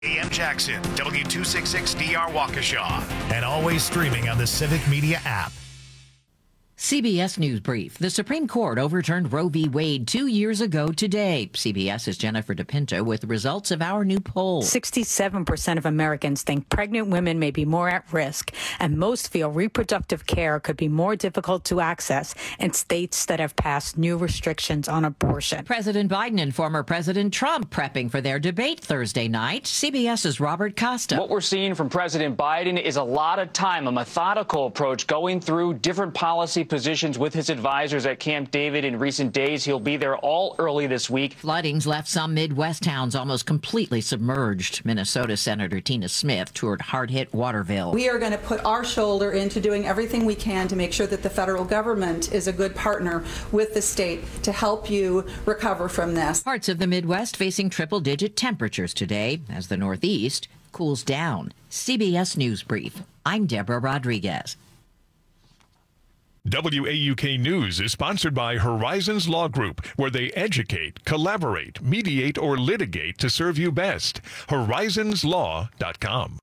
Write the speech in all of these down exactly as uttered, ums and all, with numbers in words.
A M Jackson, W two sixty-six D R Waukesha, and always streaming on the Civic Media app. C B S News Brief. The Supreme Court overturned Roe v. Wade two years ago today. CBS's Jennifer DePinto with the results of our new poll. sixty-seven percent of Americans think pregnant women may be more at risk, and most feel reproductive care could be more difficult to access in states that have passed new restrictions on abortion. President Biden and former President Trump prepping for their debate Thursday night. CBS's Robert Costa. What we're seeing from President Biden is a lot of time, a methodical approach, going through different policy positions with his advisors at Camp David in recent days. He'll be there all early this week. Floodings left some Midwest towns almost completely submerged. Minnesota Senator Tina Smith toured hard-hit Waterville. We are going to put our shoulder into doing everything we can to make sure that the federal government is a good partner with the state to help you recover from this. Parts of the Midwest facing triple-digit temperatures today as the Northeast cools down. C B S News Brief. I'm Deborah Rodriguez. W A U K News is sponsored by Horizons Law Group, where they educate, collaborate, mediate, or litigate to serve you best. horizons law dot com.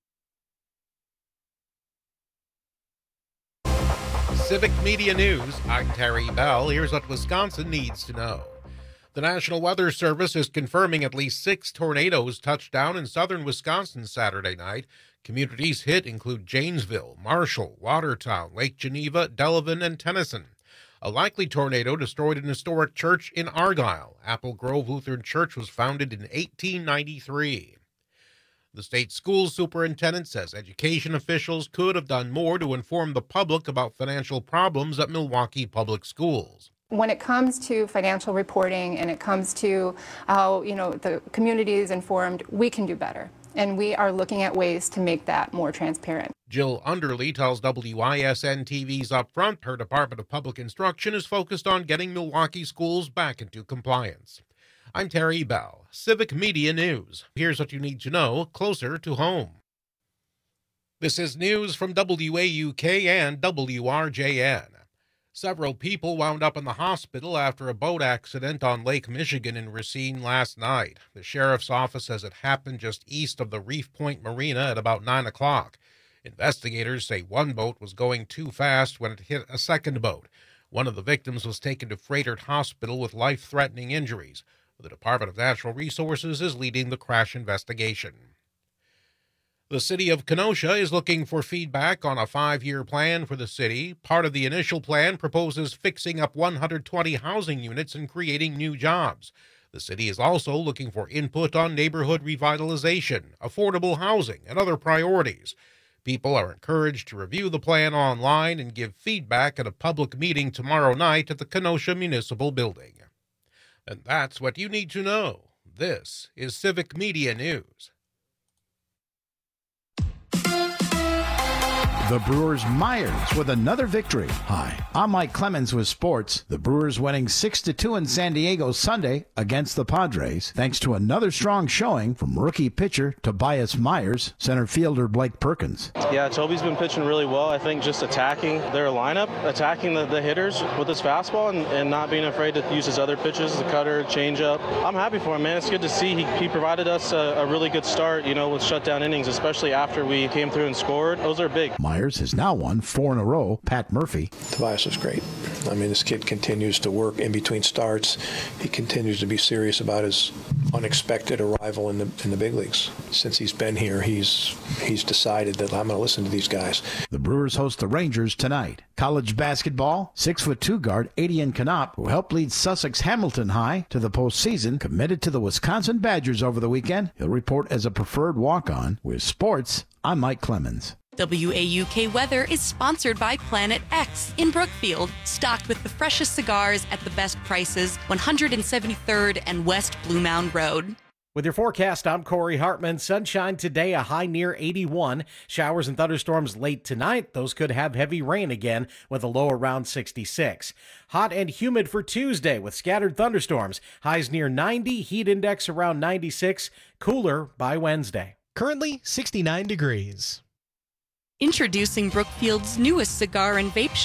Civic Media News, I'm Terry Bell. Here's what Wisconsin needs to know. The National Weather Service is confirming at least six tornadoes touched down in southern Wisconsin Saturday night. Communities hit include Janesville, Marshall, Watertown, Lake Geneva, Delavan, and Tennyson. A likely tornado destroyed an historic church in Argyle. Apple Grove Lutheran Church was founded in eighteen ninety-three. The state school superintendent says education officials could have done more to inform the public about financial problems at Milwaukee Public Schools. When it comes to financial reporting and it comes to how, you know, the community is informed, we can do better. And we are looking at ways to make that more transparent. Jill Underly tells W I S N T V's Upfront her Department of Public Instruction is focused on getting Milwaukee schools back into compliance. I'm Terry Bell, Civic Media News. Here's what you need to know closer to home. This is news from W A U K and W R J N. Several people wound up in the hospital after a boat accident on Lake Michigan in Racine last night. The sheriff's office says it happened just east of the Reef Point Marina at about nine o'clock. Investigators say one boat was going too fast when it hit a second boat. One of the victims was taken to Froedtert Hospital with life-threatening injuries. The Department of Natural Resources is leading the crash investigation. The city of Kenosha is looking for feedback on a five-year plan for the city. Part of the initial plan proposes fixing up one hundred twenty housing units and creating new jobs. The city is also looking for input on neighborhood revitalization, affordable housing, and other priorities. People are encouraged to review the plan online and give feedback at a public meeting tomorrow night at the Kenosha Municipal Building. And that's what you need to know. This is Civic Media News. The Brewers' Myers with another victory. Hi, I'm Mike Clemens with sports. The Brewers winning six to two in San Diego Sunday against the Padres, thanks to another strong showing from rookie pitcher Tobias Myers, center fielder Blake Perkins. Yeah, Toby's been pitching really well. I think just attacking their lineup, attacking the, the hitters with his fastball and, and not being afraid to use his other pitches, the cutter, changeup. I'm happy for him, man. It's good to see. He, he provided us a, a really good start, you know, with shutdown innings, especially after we came through and scored. Those are big. Myers has now won four in a row. Pat Murphy. Tobias is great. I mean, this kid continues to work in between starts. He continues to be serious about his unexpected arrival in the in the big leagues. Since he's been here, he's he's decided that I'm going to listen to these guys. The Brewers host the Rangers tonight. College basketball, six foot two guard Adian Knopp, who helped lead Sussex Hamilton High to the postseason, committed to the Wisconsin Badgers over the weekend. He'll report as a preferred walk-on. With sports, I'm Mike Clemens. W A U K Weather is sponsored by Planet X in Brookfield, stocked with the freshest cigars at the best prices, one hundred seventy-third and West Blue Mound Road. With your forecast, I'm Corey Hartman. Sunshine today, a high near eighty-one. Showers and thunderstorms late tonight. Those could have heavy rain again with a low around sixty-six. Hot and humid for Tuesday with scattered thunderstorms. Highs near ninety, heat index around ninety-six. Cooler by Wednesday. Currently sixty-nine degrees. Introducing Brookfield's newest cigar and vape shop,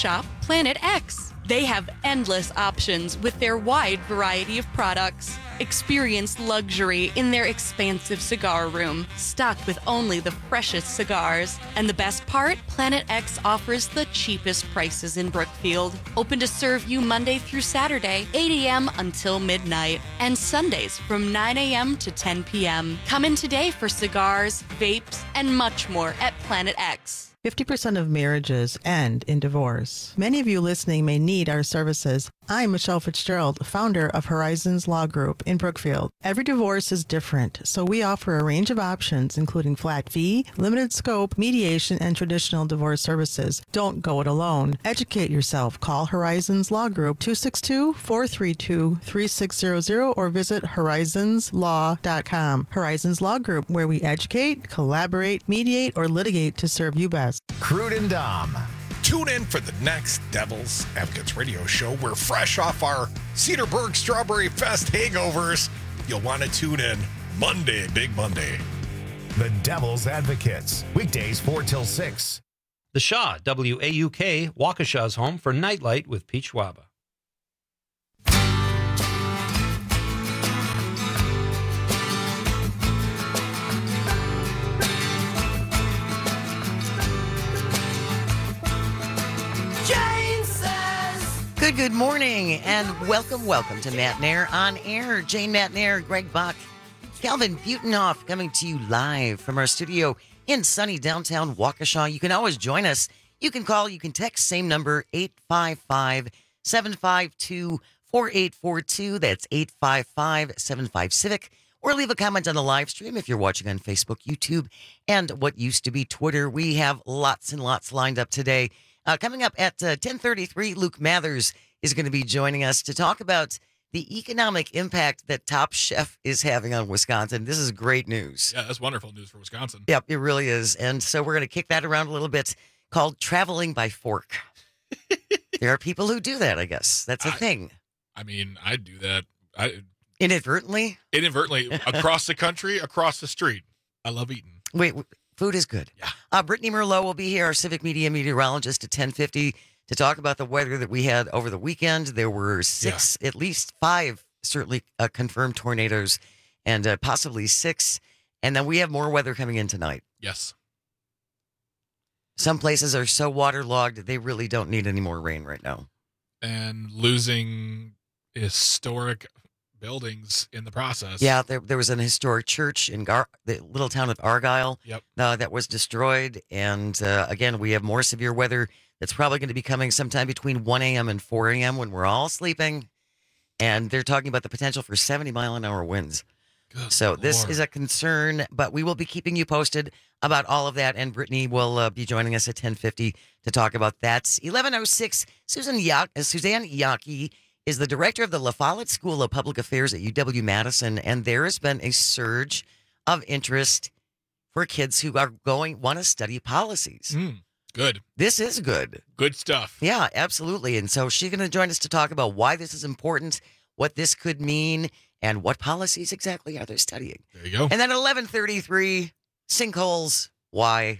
Planet X. They have endless options with their wide variety of products. Experience luxury in their expansive cigar room, stocked with only the freshest cigars. And the best part? Planet X offers the cheapest prices in Brookfield. Open to serve you Monday through Saturday, eight a.m. until midnight, and Sundays from nine a.m. to ten p.m. Come in today for cigars, vapes, and much more at Planet X. fifty percent of marriages end in divorce. Many of you listening may need our services. I'm Michelle Fitzgerald, founder of Horizons Law Group in Brookfield. Every divorce is different, so we offer a range of options, including flat fee, limited scope, mediation, and traditional divorce services. Don't go it alone. Educate yourself. Call Horizons Law Group two six two, four three two, three six zero zero or visit horizons law dot com. Horizons Law Group, where we educate, collaborate, mediate, or litigate to serve you best. Crude and Dom. Tune in for the next Devil's Advocates radio show. We're fresh off our Cedarburg Strawberry Fest hangovers. You'll want to tune in Monday, Big Monday. The Devil's Advocates. Weekdays four till six. The Shaw, W A U K, Waukesha's home for Nightlight with Pete Schwaba. Good, good morning, and welcome, welcome to Matt Nair on Air. Jane Matt Nair, Greg Buck, Calvin Butenhoff coming to you live from our studio in sunny downtown Waukesha. You can always join us. You can call, you can text, same number, eight five five, seven five two, four eight four two. That's eight five five, seven five, Civic. Or leave a comment on the live stream if you're watching on Facebook, YouTube, and what used to be Twitter. We have lots and lots lined up today. Uh, coming up at uh, ten thirty-three, Luke Mathers is going to be joining us to talk about the economic impact that Top Chef is having on Wisconsin. This is great news. Yeah, that's wonderful news for Wisconsin. Yep, it really is. And so we're going to kick that around a little bit, called traveling by fork. There are people who do that, I guess. That's a I, thing. I mean, I do that. I Inadvertently? Inadvertently, across the country, across the street. I love eating. Wait, food is good. Yeah. Uh, Brittany Merlot will be here, our civic media meteorologist, at ten fifty to talk about the weather that we had over the weekend. There were six, yeah. at least five, certainly uh, confirmed tornadoes, and uh, possibly six. And then we have more weather coming in tonight. Yes. Some places are so waterlogged, they really don't need any more rain right now. And losing historic buildings in the process. Yeah, there there was an historic church in Gar- the little town of Argyle yep. uh, that was destroyed. And uh, again, we have more severe weather that's probably going to be coming sometime between one a.m. and four a.m. when we're all sleeping. And they're talking about the potential for seventy mile an hour winds. Good so Lord. This is a concern, but we will be keeping you posted about all of that. And Brittany will uh, be joining us at ten fifty to talk about that. eleven oh six, Susan ya- uh, Suzanne Yaki is the director of the La Follette School of Public Affairs at U W-Madison, and there has been a surge of interest for kids who are going want to study policies. Mm, good. This is good. Good stuff. Yeah, absolutely. And so she's going to join us to talk about why this is important, what this could mean, and what policies exactly are they studying. There you go. And then at eleven thirty-three, sinkholes. Why?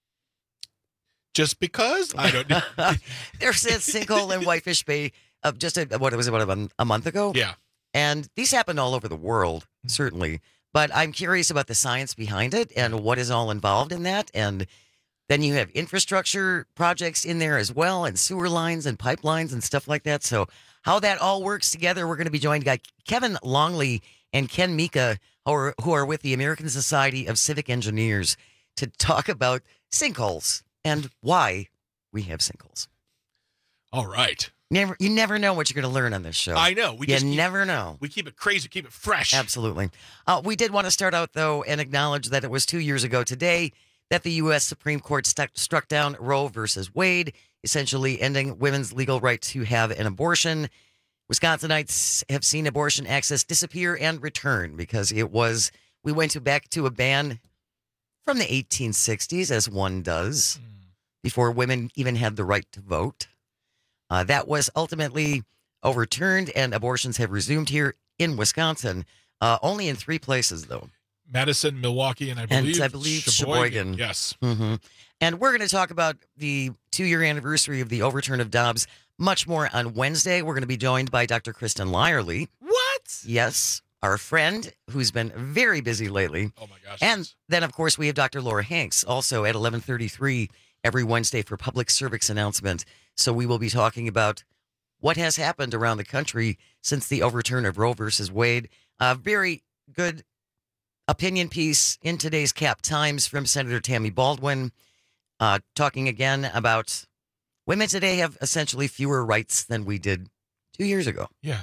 Just because? I don't know. There's a sinkhole in Whitefish Bay of just a, what was it, about a, a month ago? Yeah. And these happen all over the world, certainly. But I'm curious about the science behind it and what is all involved in that. And then you have infrastructure projects in there as well, and sewer lines and pipelines and stuff like that. So how that all works together, we're going to be joined by Kevin Longley and Ken Mika, who are, who are with the American Society of Civic Engineers, to talk about sinkholes and why we have sinkholes. All right. Never, you never know what you're going to learn on this show. I know. We you just keep, never know. We keep it crazy, keep it fresh. Absolutely. Uh, we did want to start out, though, and acknowledge that it was two years ago today that the U S Supreme Court stuck, struck down Roe versus Wade, essentially ending women's legal right to have an abortion. Wisconsinites have seen abortion access disappear and return because it was, we went to back to a ban from the eighteen sixties, as one does, mm. before women even had the right to vote. Uh, that was ultimately overturned, and abortions have resumed here in Wisconsin, uh, only in three places, though. Madison, Milwaukee, and I believe, and I believe Sheboygan. Sheboygan. Yes. Mm-hmm. And we're going to talk about the two-year anniversary of the overturn of Dobbs. Much more on Wednesday. We're going to be joined by Doctor Kristen Lyerly. What? Yes, our friend who's been very busy lately. Oh, my gosh. And then, of course, we have Doctor Laura Hanks also at eleven thirty-three every Wednesday for public service announcement. So we will be talking about what has happened around the country since the overturn of Roe versus Wade. A very good opinion piece in today's Cap Times from Senator Tammy Baldwin, uh, talking again about women today have essentially fewer rights than we did two years ago. Yeah.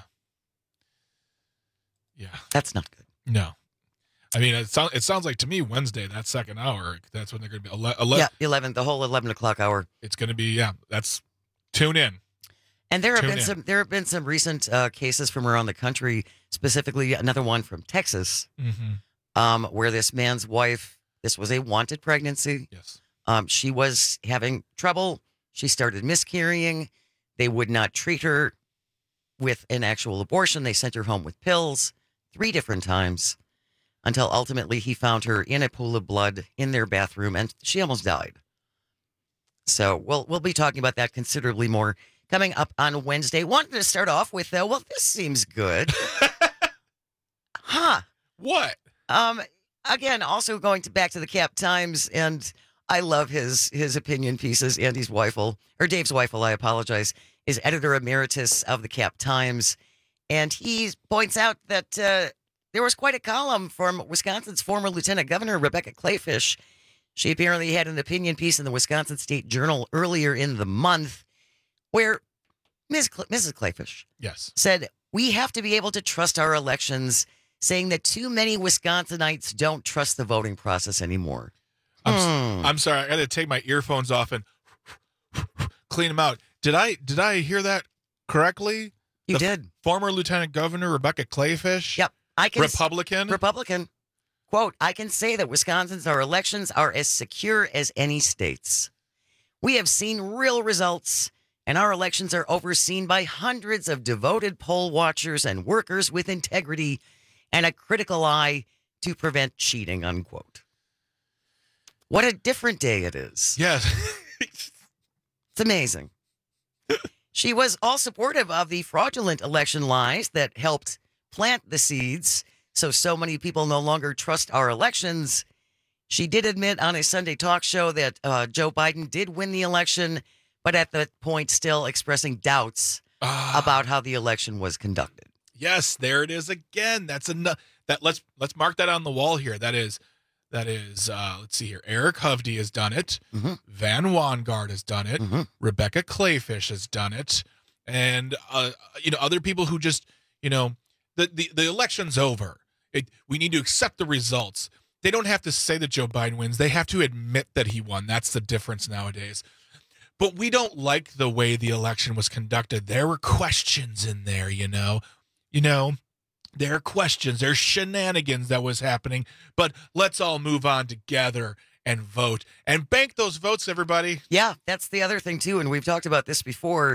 Yeah. That's not good. No. I mean, it, sound, it sounds like to me Wednesday, that second hour, that's when they're going to be. eleven, yeah, eleven, the whole eleven o'clock hour. It's going to be, yeah, that's, tune in. And there have Tune been in. some there have been some recent uh, cases from around the country, specifically another one from Texas, Mm-hmm. um, where this man's wife, this was a wanted pregnancy. Yes. Um, she was having trouble. She started miscarrying. They would not treat her with an actual abortion. They sent her home with pills three different times until ultimately he found her in a pool of blood in their bathroom, and she almost died. So we'll we'll be talking about that considerably more coming up on Wednesday. Wanted to start off with, uh, well, this seems good. huh. What? Um. Again, also going to back to the Cap Times, and I love his his opinion pieces. Andy's Weifel, or Dave's Weifel, I apologize, is editor emeritus of the Cap Times, and he points out that uh, there was quite a column from Wisconsin's former Lieutenant Governor Rebecca Kleefisch. She apparently had an opinion piece in the Wisconsin State Journal earlier in the month, where Miz Cle- Missus Kleefisch Yes. said, "We have to be able to trust our elections," saying that too many Wisconsinites don't trust the voting process anymore. I'm, Hmm. s- I'm sorry. I got to take my earphones off and clean them out. Did I did I hear that correctly? You The did. f- Former Lieutenant Governor Rebecca Kleefisch. Yep. I can Republican. Republican. Quote, "I can say that Wisconsin's our elections are as secure as any state's. We have seen real results, and our elections are overseen by hundreds of devoted poll watchers and workers with integrity and a critical eye to prevent cheating," unquote. What a different day it is. Yes. It's amazing. She was all supportive of the fraudulent election lies that helped plant the seeds so so many people no longer trust our elections. She did admit on a Sunday talk show that uh, Joe Biden did win the election, but at that point still expressing doubts about how the election was conducted. Yes, there it is again. That's enough. That let's let's mark that on the wall here. That is that is uh, let's see here. Eric Hovde has done it. Mm-hmm. Van Wangard has done it. Mm-hmm. Rebecca Kleefisch has done it, and uh, you know other people who just you know the the, the election's over. It, we need to accept the results. They don't have to say that Joe Biden wins. They have to admit that he won. That's the difference nowadays. But we don't like the way the election was conducted. There were questions in there, you know. You know, there are questions. There's shenanigans that was happening. But let's all move on together and vote. And bank those votes, everybody. Yeah, that's the other thing, too. And we've talked about this before.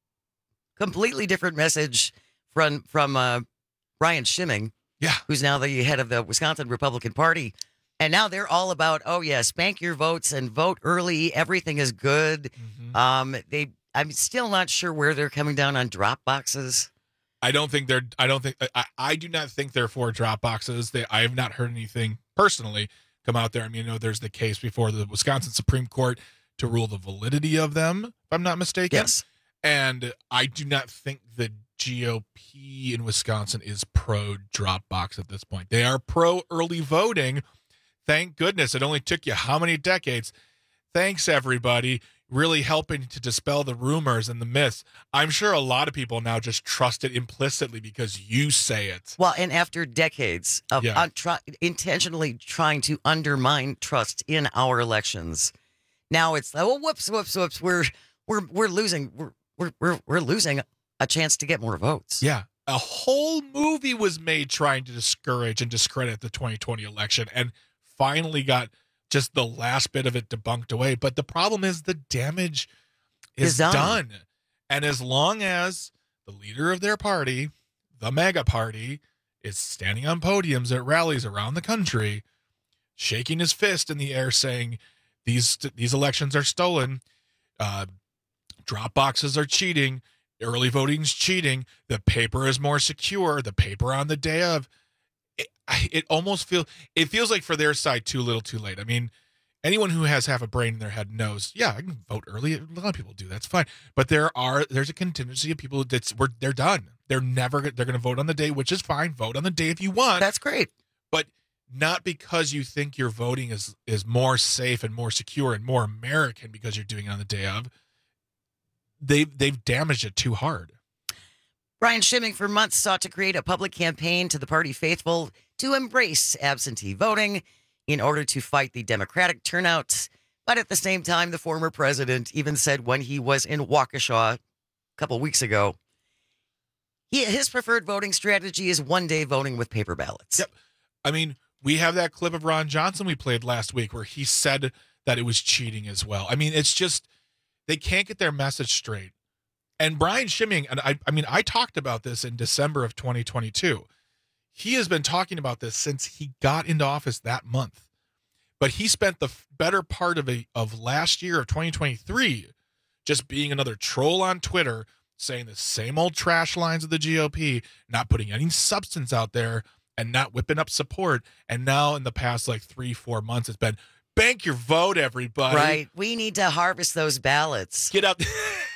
Completely different message from, from uh, Brian Schimming. Yeah. Who's now the head of the Wisconsin Republican Party. And now they're all about, oh, yes, bank your votes and vote early. Everything is good. Mm-hmm. Um, they, I'm still not sure where they're coming down on drop boxes. I don't think they're, I don't think, I, I do not think they're for drop boxes. They, I have not heard anything personally come out there. I mean, you know, there's the case before the Wisconsin Supreme Court to rule the validity of them, if I'm not mistaken. Yes. And I do not think the G O P in Wisconsin is pro drop box at this point. They are pro early voting. Thank goodness. It only took you how many decades? Thanks, everybody. Really helping to dispel the rumors and the myths. I'm sure a lot of people now just trust it implicitly because you say it. Well, and after decades of Yeah. un- try- intentionally trying to undermine trust in our elections, now it's like, oh, whoops, whoops, whoops. We're we're we're losing. We're we're we're, we're losing a chance to get more votes. Yeah. A whole movie was made trying to discourage and discredit the twenty twenty election and finally got just the last bit of it debunked away. But the problem is the damage is It's done. done. And as long as the leader of their party, the MAGA party, is standing on podiums at rallies around the country, shaking his fist in the air saying these these elections are stolen, uh, drop boxes are cheating. Early voting's cheating. The paper is more secure. The paper on the day of. It, it almost feels it feels like for their side too little, too late. I mean, anyone who has half a brain in their head knows. Yeah, I can vote early. A lot of people do. That's fine. But there are there's a contingency of people that's we're, they're done. They're never they're going to vote on the day, which is fine. Vote on the day if you want. That's great. But not because you think your voting is is more safe and more secure and more American because you're doing it on the day of. They've they've damaged it too hard. Brian Schimming for months sought to create a public campaign to the party faithful to embrace absentee voting in order to fight the Democratic turnout. But at the same time, the former president even said when he was in Waukesha a couple weeks ago, he, his preferred voting strategy is one-day voting with paper ballots. Yep. I mean, we have that clip of Ron Johnson we played last week where he said that it was cheating as well. I mean, it's just they can't get their message straight. And Brian Schimming, and I, I mean, I talked about this in December of twenty twenty-two. He has been talking about this since he got into office that month. But he spent the better part of a of last year of twenty twenty-three just being another troll on Twitter, saying the same old trash lines of the G O P, not putting any substance out there, and not whipping up support. And now in the past like three, four months, it's been, bank your vote, everybody. Right. We need to harvest those ballots. Get out.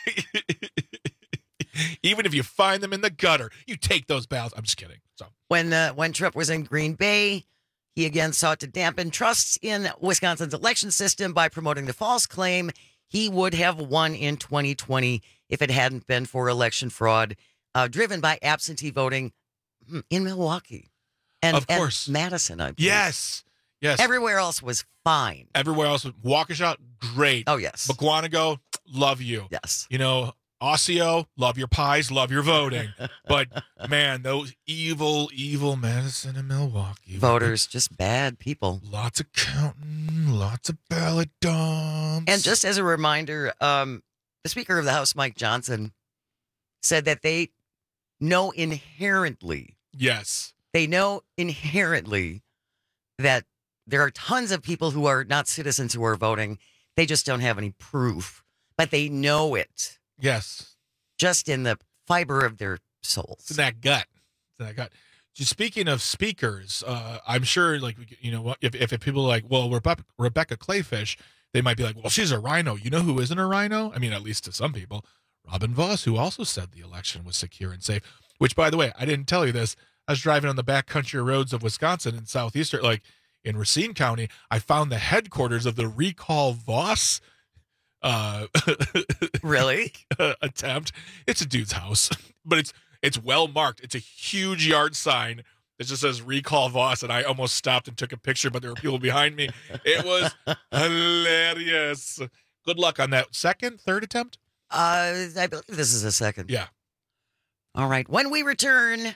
Even if you find them in the gutter, you take those ballots. I'm just kidding. So when uh, when Trump was in Green Bay, he again sought to dampen trust in Wisconsin's election system by promoting the false claim he would have won in twenty twenty if it hadn't been for election fraud uh, driven by absentee voting in Milwaukee and, of course. and Madison. I believe. Yes. Yes. Everywhere else was fine. Everywhere else was Waukesha, great. Oh, yes. McGuanago, love you. Yes. You know, Osseo, love your pies, love your voting. But, man, those evil, evil Madison and Milwaukee. Voters, just bad people. Lots of counting, lots of ballot dumps. And just as a reminder, um, the Speaker of the House, Mike Johnson, said that they know inherently. Yes. They know inherently that there are tons of people who are not citizens who are voting. They just don't have any proof, but they know it. Yes. Just in the fiber of their souls. It's in that gut. It's in that gut. Just speaking of speakers, uh, I'm sure, like, you know, if, if people are like, well, Rebecca, Rebecca Clayfish, they might be like, well, she's a rhino. You know who isn't a rhino? I mean, at least to some people. Robin Voss, who also said the election was secure and safe, which, by the way, I didn't tell you this. I was driving on the backcountry roads of Wisconsin in southeastern, like in Racine County. I found the headquarters of the Recall Voss uh, really attempt. It's a dude's house, but it's it's well marked. It's a huge yard sign that just says Recall Voss, and I almost stopped and took a picture, but there were people behind me. It was hilarious. Good luck on that second, third attempt. Uh, I believe this is a second. Yeah. All right. When we return,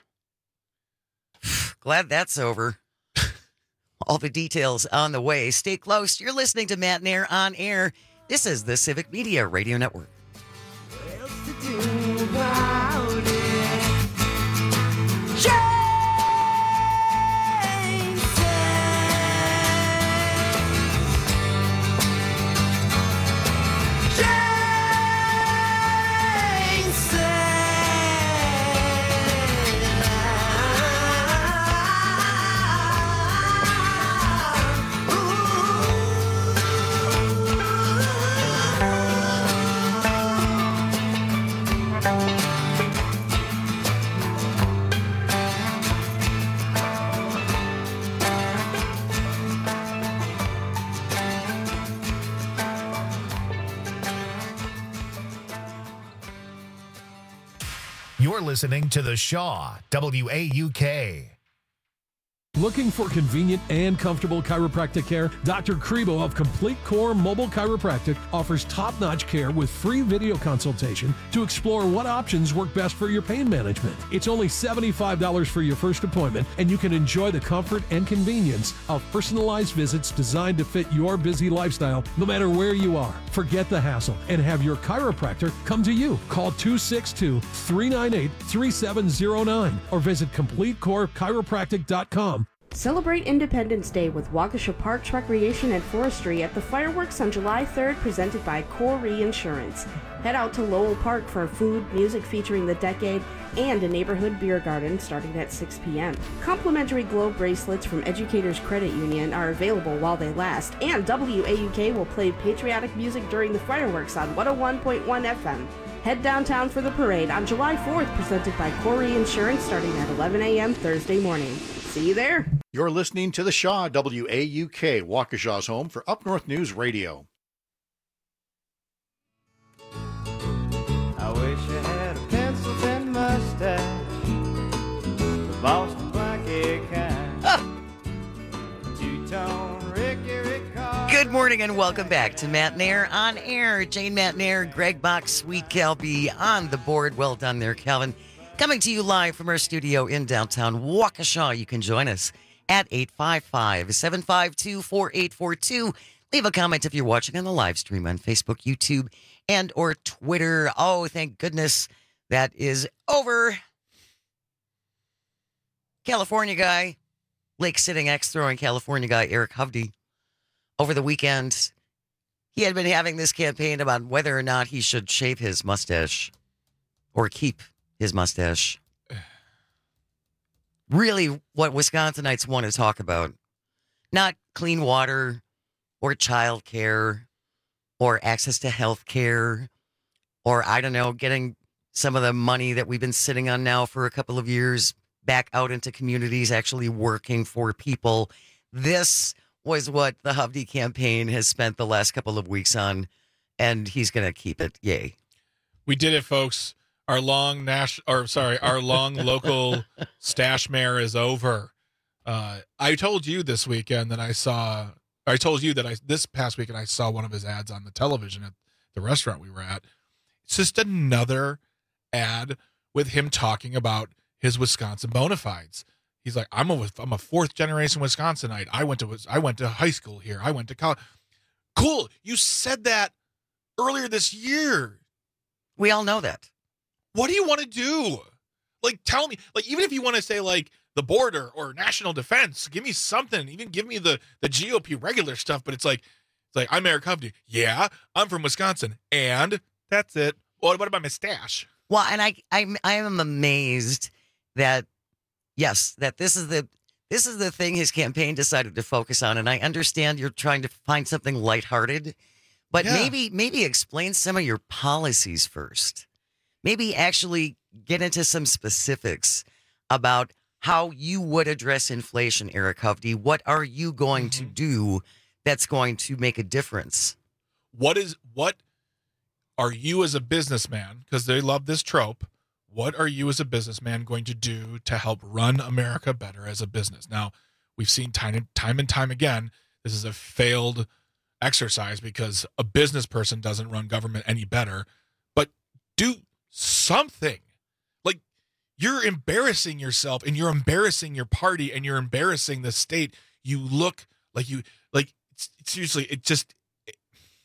glad that's over. All the details on the way. Stay close. You're listening to Matt Nair on air. This is the Civic Media Radio Network. You're listening to The Shaw, W A U K. Looking for convenient and comfortable chiropractic care? Doctor Crebo of Complete Core Mobile Chiropractic offers top-notch care with free video consultation to explore what options work best for your pain management. It's only seventy-five dollars for your first appointment, and you can enjoy the comfort and convenience of personalized visits designed to fit your busy lifestyle no matter where you are. Forget the hassle and have your chiropractor come to you. Call two six two, three nine eight, three seven zero nine or visit complete core chiropractic dot com. Celebrate Independence Day with Waukesha Parks Recreation and Forestry at the fireworks on July third, presented by Corey Insurance. Head out to Lowell Park for food, music featuring the decade, and a neighborhood beer garden starting at six p.m. Complimentary globe bracelets from Educators Credit Union are available while they last, and W A U K will play patriotic music during the fireworks on one oh one point one F M. Head downtown for the parade on July fourth, presented by Corey Insurance, starting at eleven a.m. Thursday morning. See you there. You're listening to The Shaw, W A U K, Waukesha's home for Up North News Radio. I wish I had a pencil and mustache, the Boston black-egg kind. Ah. Two-tone Ricky Ricardo. Good morning and welcome back to Matt Nair on Air. Jane Matt Nair, Greg Bach, Sweet Calby on the board. Well done there, Calvin. Coming to you live from our studio in downtown Waukesha. You can join us at eight five five, seven five two, four eight four two. Leave a comment if you're watching on the live stream on Facebook, YouTube, and or Twitter. Oh, thank goodness that is over. California guy, Lake sitting ex-throwing California guy Eric Hovde. Over the weekend, he had been having this campaign about whether or not he should shave his mustache or keep his mustache. Really what Wisconsinites want to talk about. Not clean water or child care or access to health care or, I don't know, getting some of the money that we've been sitting on now for a couple of years back out into communities, actually working for people. This was what the Hovde campaign has spent the last couple of weeks on, and he's going to keep it. Yay. We did it, folks. Our long national, or sorry, our long local stash mare is over. Uh, I told you this weekend that I saw, I told you that I, this past weekend, I saw one of his ads on the television at the restaurant we were at. It's just another ad with him talking about his Wisconsin bona fides. He's like, I'm a, I'm a fourth generation Wisconsinite. I went to, I went to high school here. I went to college. Cool. You said that earlier this year. We all know that. What do you want to do? Like, tell me, like, even if you want to say, like, the border or national defense, give me something. Even give me the, the G O P regular stuff. But it's like, it's like, I'm Eric Hovde. Yeah, I'm from Wisconsin. And that's it. What, what about my stash? Well, and I, I, I am amazed that, yes, that this is the, this is the thing his campaign decided to focus on. And I understand you're trying to find something lighthearted, but Yeah. maybe, maybe explain some of your policies first. Maybe actually get into some specifics about how you would address inflation, Eric Hovde. What are you going Mm-hmm. to do that's going to make a difference? What is, what are you as a businessman, because they love this trope, what are you as a businessman going to do to help run America better as a business? Now, we've seen time and time and time again, this is a failed exercise because a business person doesn't run government any better, but do something. Like, you're embarrassing yourself and you're embarrassing your party and you're embarrassing the state. You look like you, like, seriously, it just, it,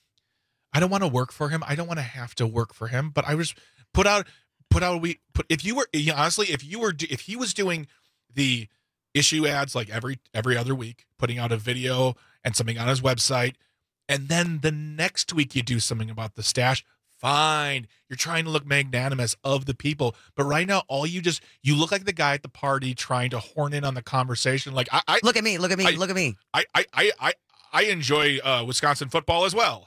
I don't want to work for him. I don't want to have to work for him, but I was put out, put out, we put, if you were, you know, honestly, if you were, if he was doing the issue ads like every, every other week, putting out a video and something on his website, and then the next week you do something about the stash, fine. You're trying to look magnanimous of the people. But right now, all you just, you look like the guy at the party trying to horn in on the conversation. Like, I, I look at me, look at me, I, look at me. I, I, I, I, I enjoy uh, Wisconsin football as well.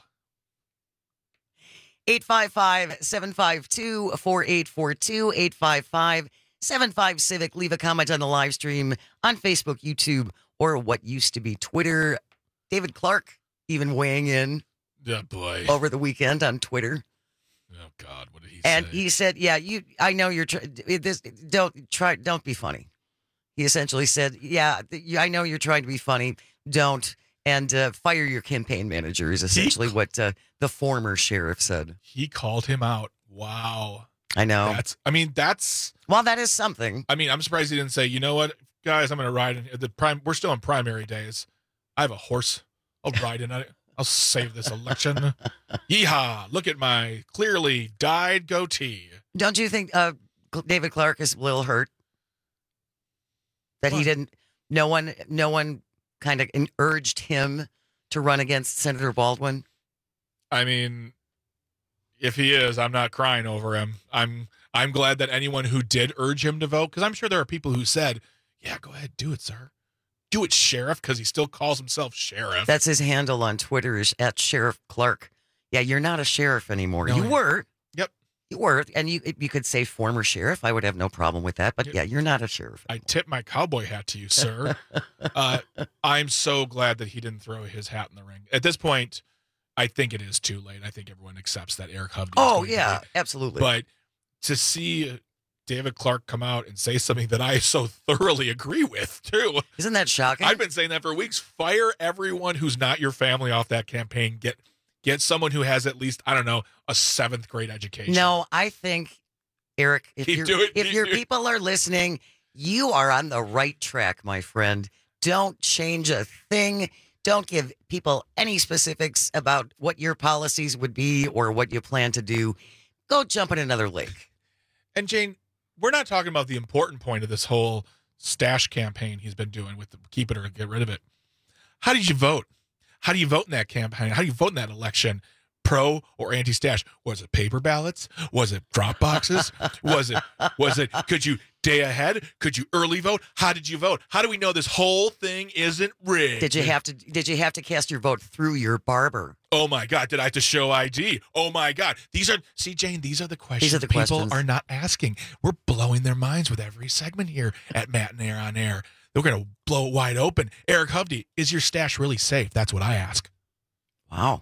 eight five five, seven five two, four eight four two, eight five five, seven five Civic. Leave a comment on the live stream on Facebook, YouTube, or what used to be Twitter. David Clark even weighing in oh, boy. over the weekend on Twitter. Oh God, what did he and say? he said, "Yeah, you. I know you're. Tr- this don't try. Don't be funny." He essentially said, "Yeah, I know you're trying to be funny. Don't and uh, fire your campaign manager." Is essentially he, what uh, the former sheriff said. He called him out. Wow. I know. That's. I mean, that's. Well, that is something. I mean, I'm surprised he didn't say, "You know what, guys, I'm going to ride in the prime. We're still in primary days. I have a horse. I'll ride in it. I'll save this election. Yeehaw! Look at my clearly dyed goatee." Don't you think uh, David Clark is a little hurt that what? he didn't No one, no one kind of urged him to run against Senator Baldwin. I mean, if he is, I'm not crying over him. I'm I'm glad that anyone who did urge him to vote, because I'm sure there are people who said, yeah, go ahead, do it, sir. Do it, Sheriff, because he still calls himself Sheriff. That's his handle on Twitter is at Sheriff Clark. Yeah, you're not a sheriff anymore. No, you were. Yep. You were. And you you could say former sheriff. I would have no problem with that. But Yep. yeah, you're not a sheriff. I tip my cowboy hat to you, sir. uh, I'm so glad that he didn't throw his hat in the ring. At this point, I think it is too late. I think everyone accepts that Eric Hovde. Oh, yeah, absolutely. But to see David Clark come out and say something that I so thoroughly agree with, too. Isn't that shocking? I've been saying that for weeks. Fire everyone who's not your family off that campaign. Get get someone who has at least, I don't know, a seventh grade education. No, I think, Eric, if, Keep you're, doing- if keep your doing- people are listening, you are on the right track, my friend. Don't change a thing. Don't give people any specifics about what your policies would be or what you plan to do. Go jump in another lake. And Jane, we're not talking about the important point of this whole stash campaign he's been doing with the keep it or get rid of it. How did you vote? How do you vote in that campaign? How do you vote in that election? Pro or anti-stash? Was it paper ballots? Was it drop boxes? was it, was it, could you day ahead? Could you early vote? How did you vote? How do we know this whole thing isn't rigged? Did you have to did you have to cast your vote through your barber? Oh my God, did I have to show I D? Oh my God. These are, see, Jane, these are the questions These are the people questions. are not asking. We're blowing their minds with every segment here at Matt and Air on Air. We're going to blow it wide open. Eric Hovde, is your stash really safe? That's what I ask. Wow.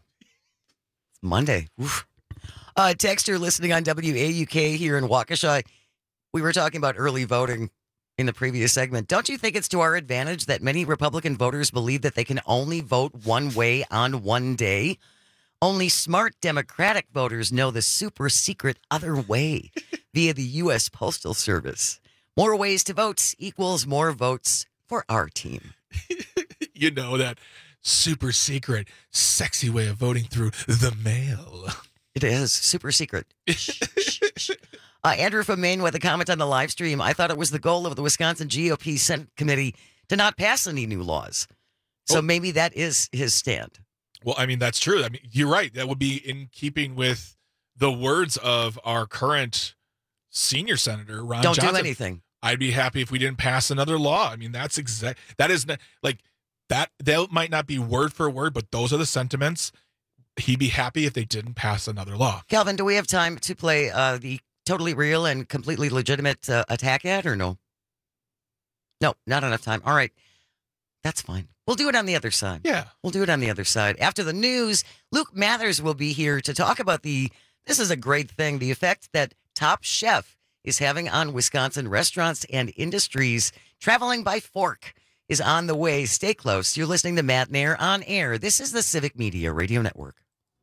It's Monday. Oof. Uh, Texter listening on W A U K here in Waukesha. We were talking about early voting in the previous segment. Don't you think it's to our advantage that many Republican voters believe that they can only vote one way on one day? Only smart Democratic voters know the super secret other way via the U S Postal Service. More ways to vote equals more votes for our team. You know, that super secret, sexy way of voting through the mail. It is super secret. Shh, shh, shh. Uh, Andrew from Maine with a comment on the live stream. I thought it was the goal of the Wisconsin G O P Senate Committee to not pass any new laws. So Oh. maybe that is his stand. Well, I mean, that's true. I mean, you're right. That would be in keeping with the words of our current senior senator, Ron Don't Johnson. do anything. I'd be happy if we didn't pass another law. I mean, that's exact. That is not, like that. That might not be word for word, but those are the sentiments. He'd be happy if they didn't pass another law. Calvin, do we have time to play uh, the totally real and completely legitimate uh, attack ad or no? No, not enough time. All right. That's fine. We'll do it on the other side. Yeah. We'll do it on the other side. After the news, Luke Mathers will be here to talk about the, this is a great thing, the effect that Top Chef is having on Wisconsin restaurants and industries. Traveling by Fork is on the way. Stay close. You're listening to Matt Nair on Air. This is the Civic Media Radio Network.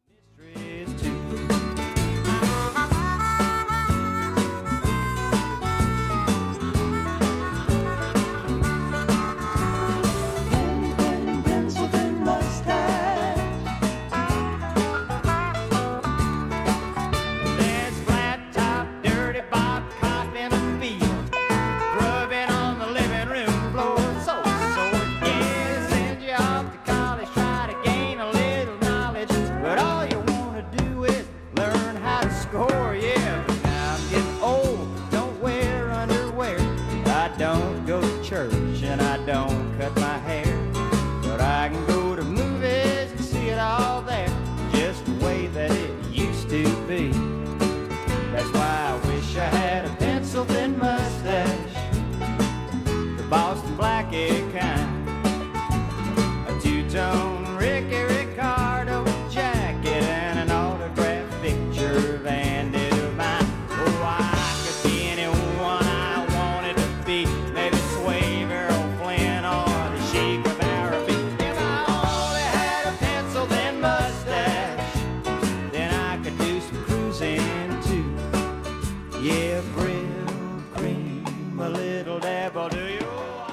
And I don't cut my hair, but I can go to movies and see it all there, just the way that it used to be. That's why I wish I had a pencil thin mustache, the Boston Blackie kind, a two-tone Ricky Ricardo jacket, and an autographed picture of Andy Devine. Oh, I could be anyone I wanted to be, maybe Swave Errol Flynn or the Sheik of Araby. If I only had a pencil thin mustache, then I could do some cruising too. Yeah, Brill cream, a little dab will do you.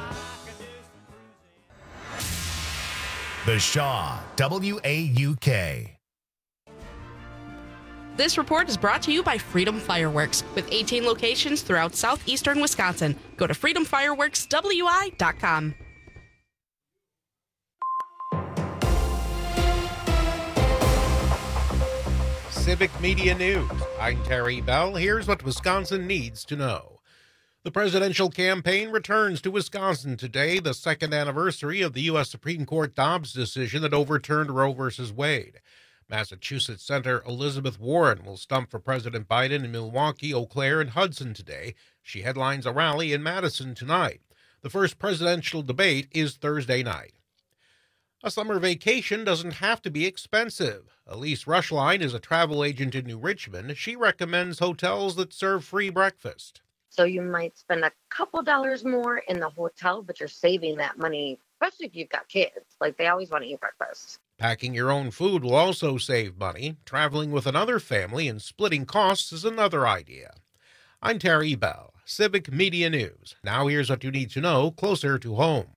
The Shaw, W A U K. This report is brought to you by Freedom Fireworks, with eighteen locations throughout southeastern Wisconsin. Go to freedom fireworks w i dot com. Civic Media News. I'm Terry Bell. Here's what Wisconsin needs to know. The presidential campaign returns to Wisconsin today, the second anniversary of the U S Supreme Court Dobbs decision that overturned Roe v. Wade. Massachusetts Senator Elizabeth Warren will stump for President Biden in Milwaukee, Eau Claire, and Hudson today. She headlines a rally in Madison tonight. The first presidential debate is Thursday night. A summer vacation doesn't have to be expensive. Elise Rushline is a travel agent in New Richmond. She recommends hotels that serve free breakfast. So you might spend a couple dollars more in the hotel, but you're saving that money, especially if you've got kids. Like, they always want to eat breakfast. Packing your own food will also save money. Traveling with another family and splitting costs is another idea. I'm Terry Bell, Civic Media News. Now here's what you need to know closer to home.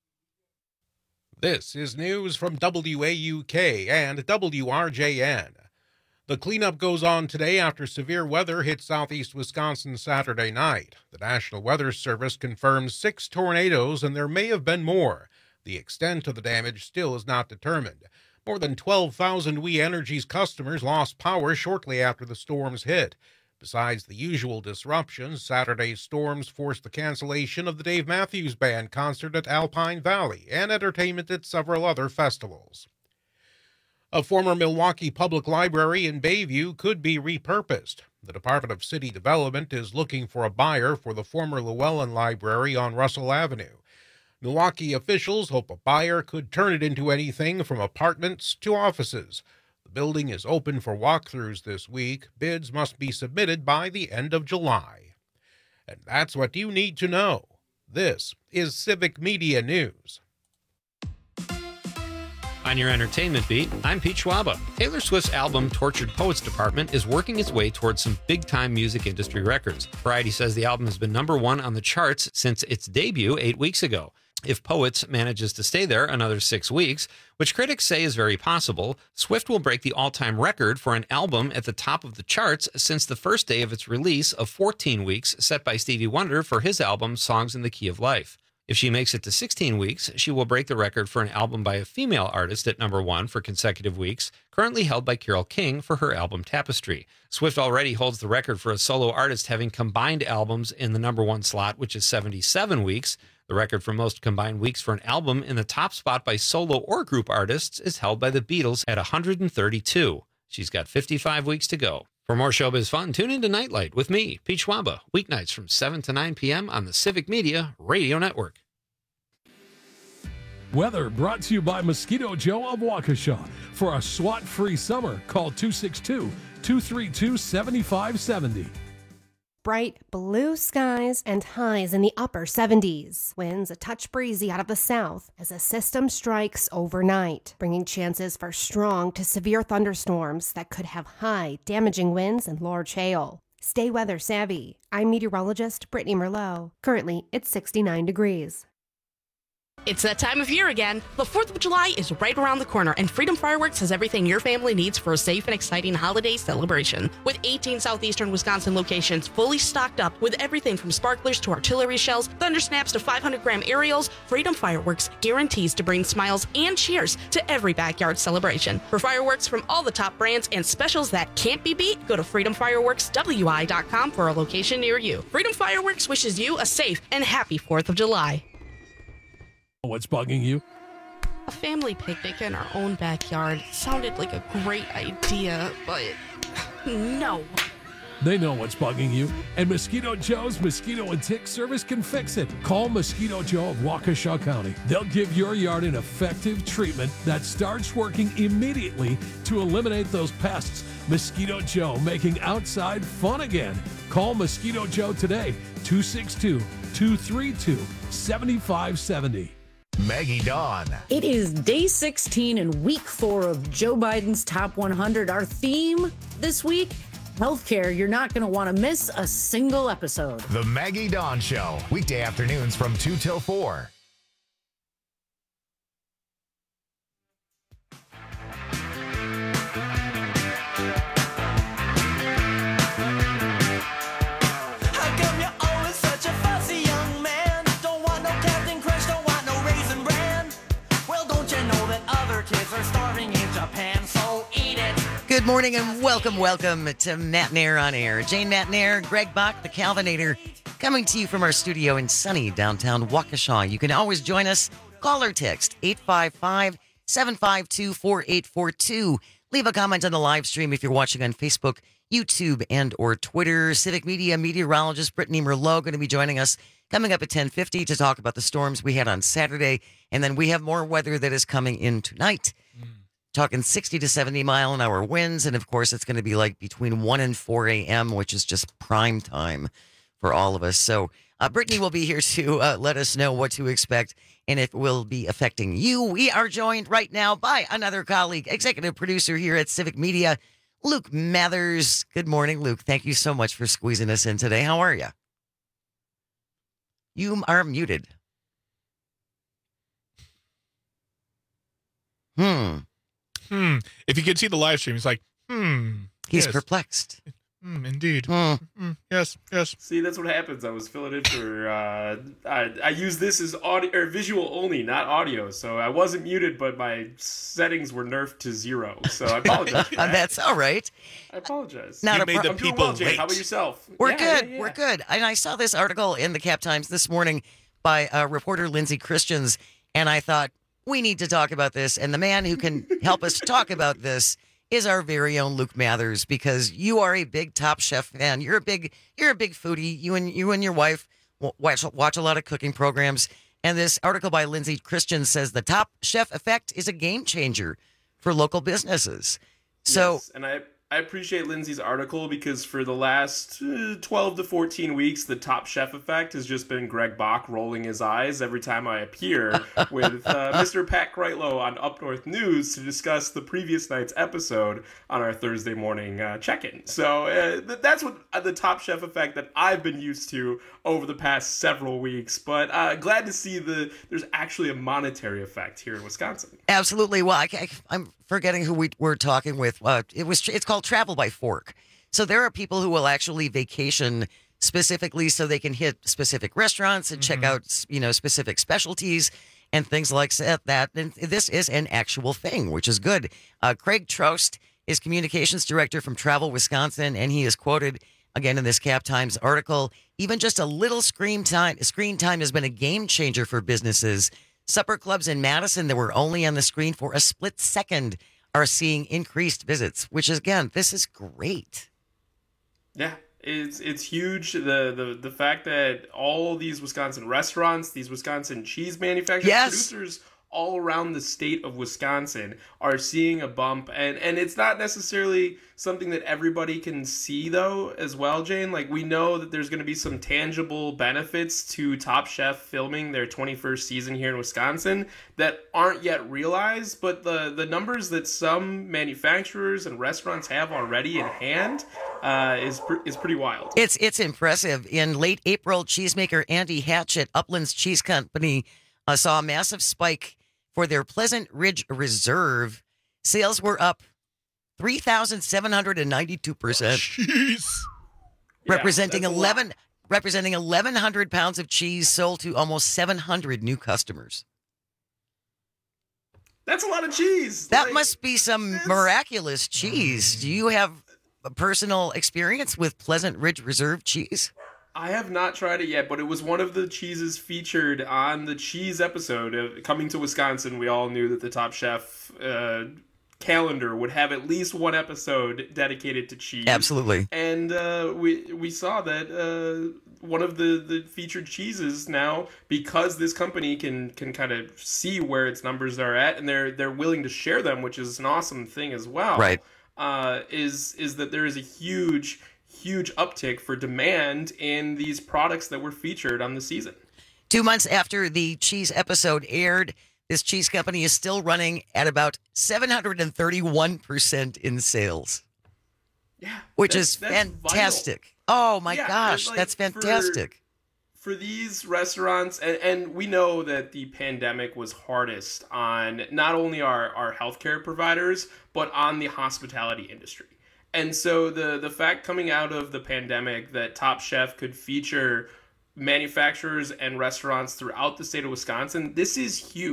This is news from W A U K and W R J N. The cleanup goes on today after severe weather hit southeast Wisconsin Saturday night. The National Weather Service confirms six tornadoes, and there may have been more. The extent of the damage still is not determined. More than twelve thousand We Energies customers lost power shortly after the storms hit. Besides the usual disruptions, Saturday's storms forced the cancellation of the Dave Matthews Band concert at Alpine Valley and entertainment at several other festivals. A former Milwaukee Public Library in Bayview could be repurposed. The Department of City Development is looking for a buyer for the former Llewellyn Library on Russell Avenue. Milwaukee officials hope a buyer could turn it into anything from apartments to offices. The building is open for walkthroughs this week. Bids must be submitted by the end of July. And that's what you need to know. This is Civic Media News. On your entertainment beat, I'm Pete Schwaba. Taylor Swift's album Tortured Poets Department is working its way towards some big-time music industry records. Variety says the album has been number one on the charts since its debut eight weeks ago. If Poets manages to stay there another six weeks, which critics say is very possible, Swift will break the all-time record for an album at the top of the charts since the first day of its release of fourteen weeks set by Stevie Wonder for his album Songs in the Key of Life. If she makes it to sixteen weeks, she will break the record for an album by a female artist at number one for consecutive weeks, currently held by Carole King for her album Tapestry. Swift already holds the record for a solo artist having combined albums in the number one slot, which is seventy-seven weeks. The record for most combined weeks for an album in the top spot by solo or group artists is held by the Beatles at one hundred thirty-two. She's got fifty-five weeks to go. For more showbiz fun, tune into Nightlight with me, Pete Schwaba, weeknights from seven to nine p.m. on the Civic Media Radio Network. Weather brought to you by Mosquito Joe of Waukesha. For a SWAT-free summer, call two six two, two three two, seven five seven zero. Bright blue skies and highs in the upper seventies. Winds a touch breezy out of the south as a system strikes overnight, bringing chances for strong to severe thunderstorms that could have high, damaging winds and large hail. Stay weather savvy. I'm meteorologist Brittany Merlot. Currently, it's sixty-nine degrees. It's that time of year again. The fourth of July is right around the corner, and Freedom Fireworks has everything your family needs for a safe and exciting holiday celebration. With eighteen southeastern Wisconsin locations fully stocked up with everything from sparklers to artillery shells, thunder snaps to five hundred gram aerials, Freedom Fireworks guarantees to bring smiles and cheers to every backyard celebration. For fireworks from all the top brands and specials that can't be beat, go to freedom fireworks w i dot com for a location near you. Freedom Fireworks wishes you a safe and happy fourth of July. What's bugging you? A family picnic in our own backyard sounded like a great idea, but no. They know what's bugging you, and Mosquito Joe's Mosquito and Tick Service can fix it. Call Mosquito Joe of Waukesha County. They'll give your yard an effective treatment that starts working immediately to eliminate those pests. Mosquito Joe, making outside fun again. Call Mosquito Joe today, two six two, two three two, seven five seven zero. Maggie Dawn. It is day sixteen and week four of Joe Biden's Top one hundred. Our theme this week, healthcare. You're not going to want to miss a single episode. The Maggie Dawn Show, weekday afternoons from two till four. Good morning and welcome, welcome to Matt Nair on Air. Jane Matt Nair, Greg Bach, the Calvinator, coming to you from our studio in sunny downtown Waukesha. You can always join us. Call or text eight five five, seven five two, four eight four two. Leave a comment on the live stream if you're watching on Facebook, YouTube, and or Twitter. Civic Media meteorologist Brittany Merlot going to be joining us coming up at ten fifty to talk about the storms we had on Saturday. And then we have more weather that is coming in tonight. Mm. Talking sixty to seventy mile an hour winds. And of course, it's going to be like between one and four a.m., which is just prime time for all of us. So uh, Brittany will be here to uh, let us know what to expect and if it will be affecting you. We are joined right now by another colleague, executive producer here at Civic Media, Luke Mathers. Good morning, Luke. Thank you so much for squeezing us in today. How are you? You are muted. Hmm. Hmm. If you could see the live stream, he's like, hmm. He's yes. perplexed. Hmm, indeed. Hmm. Hmm. Yes, yes. See, that's what happens. I was filling in for, uh, I, I use this as audio or visual only, not audio. So I wasn't muted, but my settings were nerfed to zero. So I apologize for that. That's all right. I apologize. Not you a made pro- the I'm people doing well, Jane. Jane. How about yourself? We're Yeah, good. yeah, yeah. We're good. And I saw this article in the Cap Times this morning by uh, reporter Lindsay Christians, and I thought, we need to talk about this. And the man who can help us talk about this is our very own Luke Mathers, because you are a big Top Chef fan. You're a big, you're a big foodie. You and you and your wife watch watch a lot of cooking programs. And this article by Lindsay Christian says the Top Chef effect is a game changer for local businesses. So, yes, and I I appreciate Lindsay's article, because for the last uh, twelve to fourteen weeks, the Top Chef effect has just been Greg Bach rolling his eyes every time I appear with uh, Mister Pat Kreitlow on Up North News to discuss the previous night's episode on our Thursday morning uh, check-in. So uh, th- that's what uh, the Top Chef effect that I've been used to over the past several weeks. But uh, glad to see the there's actually a monetary effect here in Wisconsin. Absolutely. Well, I, I, I'm forgetting who we were talking with. Uh, it was it's called Travel by Fork. So there are people who will actually vacation specifically so they can hit specific restaurants and mm-hmm. check out, you know, specific specialties and things like that. And this is an actual thing, which is good. Uh, Craig Trost is communications director from Travel Wisconsin, and he is quoted again in this Cap Times article. Even just a little screen time, screen time has been a game changer for businesses. Supper clubs in Madison that were only on the screen for a split second are seeing increased visits, which is, again, this is great. Yeah, it's it's huge. The the the fact that all these Wisconsin restaurants, these Wisconsin cheese manufacturers, yes. producers all around the state of Wisconsin are seeing a bump, and and it's not necessarily something that everybody can see though as well, Jane. Like, we know that there's going to be some tangible benefits to Top Chef filming their twenty-first season here in Wisconsin that aren't yet realized, but the the numbers that some manufacturers and restaurants have already in hand uh, is pr- is pretty wild. It's it's impressive. In late April, cheesemaker Andy Hatch at Uplands Cheese Company uh, saw a massive spike for their Pleasant Ridge Reserve. Sales were up three thousand seven hundred ninety-two percent. Jeez. Representing Yeah, eleven representing eleven hundred pounds of cheese sold to almost seven hundred new customers. That's a lot of cheese. That Like, must be some miraculous cheese. Do you have a personal experience with Pleasant Ridge Reserve cheese? I have not tried it yet, but it was one of the cheeses featured on the cheese episode of Coming to Wisconsin. We all knew that the Top Chef uh, calendar would have at least one episode dedicated to cheese. Absolutely. And uh, we we saw that uh, one of the, the featured cheeses now, because this company can can kind of see where its numbers are at, and they're they're willing to share them, which is an awesome thing as well. Right. Uh, is is that there is a huge huge uptick for demand in these products that were featured on the season. Two months after the cheese episode aired, this cheese company is still running at about seven hundred thirty-one percent in sales. Yeah. Which that's, is that's fantastic. vital. Oh, my Yeah, gosh. like, That's for- fantastic. For these restaurants, and, and we know that the pandemic was hardest on not only our, our healthcare providers, but on the hospitality industry. And so the, the fact coming out of the pandemic that Top Chef could feature manufacturers and restaurants throughout the state of Wisconsin, this is huge.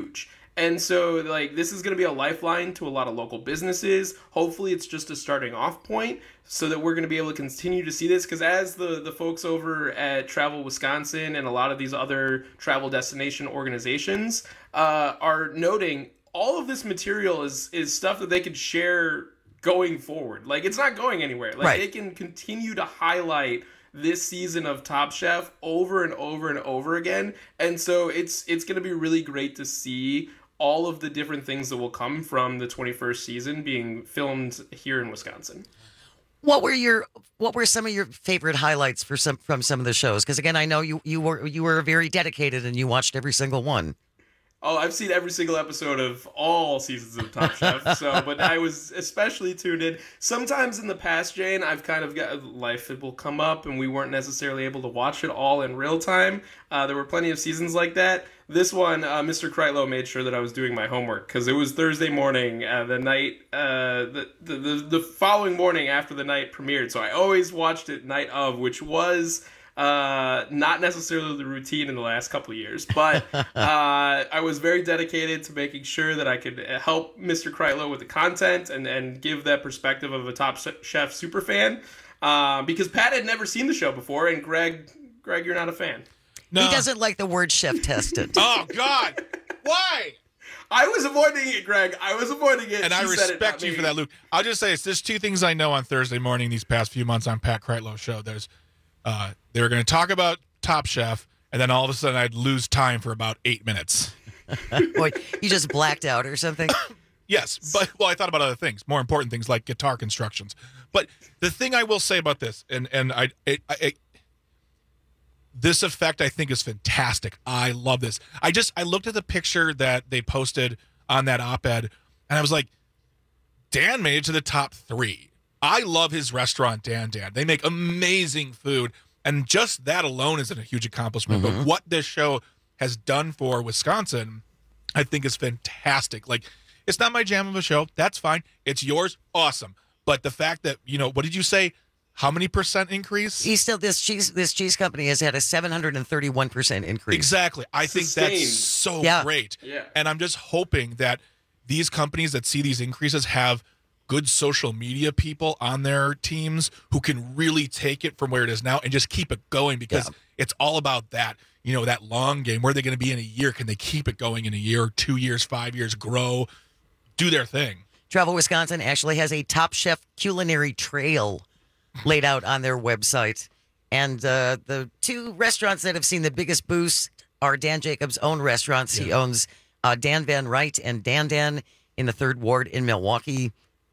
And so, like, this is going to be a lifeline to a lot of local businesses. Hopefully, it's just a starting off point so that we're going to be able to continue to see this. Because as the, the folks over at Travel Wisconsin and a lot of these other travel destination organizations uh, are noting, all of this material is, is stuff that they could share going forward. Like, it's not going anywhere. Like, Right. they can continue to highlight this season of Top Chef over and over and over again. And so it's it's going to be really great to see all of the different things that will come from the twenty-first season being filmed here in Wisconsin. What were your what were some of your favorite highlights for some from some of the shows? Because again, I know you you were you were very dedicated and you watched every single one. Oh, I've seen every single episode of all seasons of Top Chef. So, but I was especially tuned in. Sometimes in the past, Jane, I've kind of got life will come up, and we weren't necessarily able to watch it all in real time. Uh, there were plenty of seasons like that. This one, uh, Mister Kreitlow made sure that I was doing my homework because it was Thursday morning, uh, the night, uh, the, the the the following morning after the night premiered. So I always watched it night of, which was. Uh, not necessarily the routine in the last couple of years, but uh, I was very dedicated to making sure that I could help Mister Kreitlow with the content and, and give that perspective of a Top Chef superfan. Uh, because Pat had never seen the show before, and Greg, Greg, you're not a fan. No. He doesn't like the word chef tested. Oh, God. Why? I was avoiding it, Greg. I was avoiding it. And I She said it, respect not you me. for that, Luke. I'll just say it's there's two things I know on Thursday morning these past few months on Pat Kreitlow's show. There's uh, they were going to talk about Top Chef, and then all of a sudden I'd lose time for about eight minutes. Boy, you just blacked out or something? Yes, but well, I thought about other things, more important things like guitar constructions. But the thing I will say about this, and and I, it, I it, this effect I think is fantastic. I love this. I just I looked at the picture that they posted on that op-ed, and I was like, Dan made it to the top three. I love his restaurant, Dan Dan. They make amazing food, and just that alone is a huge accomplishment. Mm-hmm. But what this show has done for Wisconsin, I think is fantastic. Like, it's not my jam of a show. That's fine. It's yours. Awesome. But the fact that, you know, what did you say? How many percent increase? He still this cheese this cheese company has had a seven hundred thirty-one percent increase. Exactly. I think Sustained. that's so Yeah. great. Yeah. And I'm just hoping that these companies that see these increases have good social media people on their teams who can really take it from where it is now and just keep it going, because Yeah. it's all about that, you know, that long game. Where are they going to be in a year? Can they keep it going in a year, two years, five years, grow, do their thing? Travel Wisconsin actually has a Top Chef culinary trail laid out on their website. And uh, the two restaurants that have seen the biggest boost are Dan Jacobs' own restaurants. He owns uh, Dan Van Wright and Dan Dan in the third ward in Milwaukee.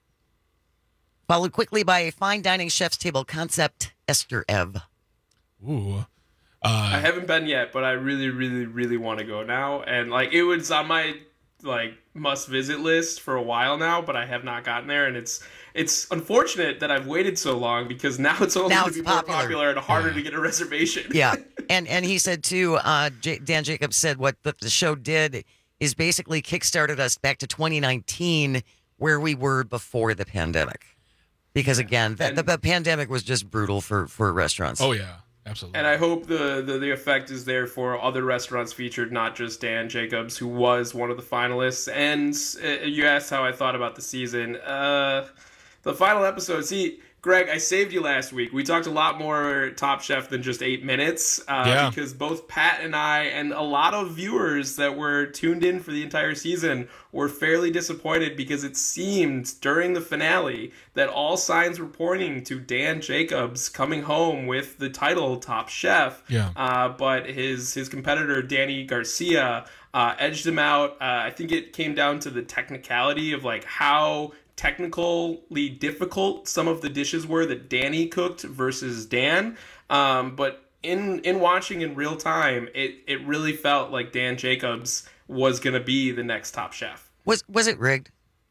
Followed quickly by a fine dining chef's table concept, Esther Ev. Ooh. I Uh, haven't been yet, but I really, really, really want to go now. And like, it was on my like must visit list for a while now, but I have not gotten there. And it's it's unfortunate that I've waited so long, because now it's only Now going to it's be more popular. popular and harder to get a reservation. Yeah, and and he said too. Uh, J- Dan Jacobs said what the, the show did is basically kickstarted us back to twenty nineteen, where we were before the pandemic. Because again, the, the, the pandemic was just brutal for for restaurants. oh, yeah. Absolutely. And I hope the, the, the effect is there for other restaurants featured, not just Dan Jacobs, who was one of the finalists. And uh, you asked how I thought about the season. Uh, the final episode, see, Greg, I saved you last week. We talked a lot more Top Chef than just eight minutes, uh, Yeah. because both Pat and I and a lot of viewers that were tuned in for the entire season were fairly disappointed, because it seemed during the finale that all signs were pointing to Dan Jacobs coming home with the title Top Chef. Yeah. Uh, but his his competitor, Danny Garcia, uh, edged him out. Uh, I think it came down to the technicality of like how technically difficult some of the dishes were that Danny cooked versus Dan. Um, but in in watching in real time, it, it really felt like Dan Jacobs was going to be the next Top Chef. Was was it rigged?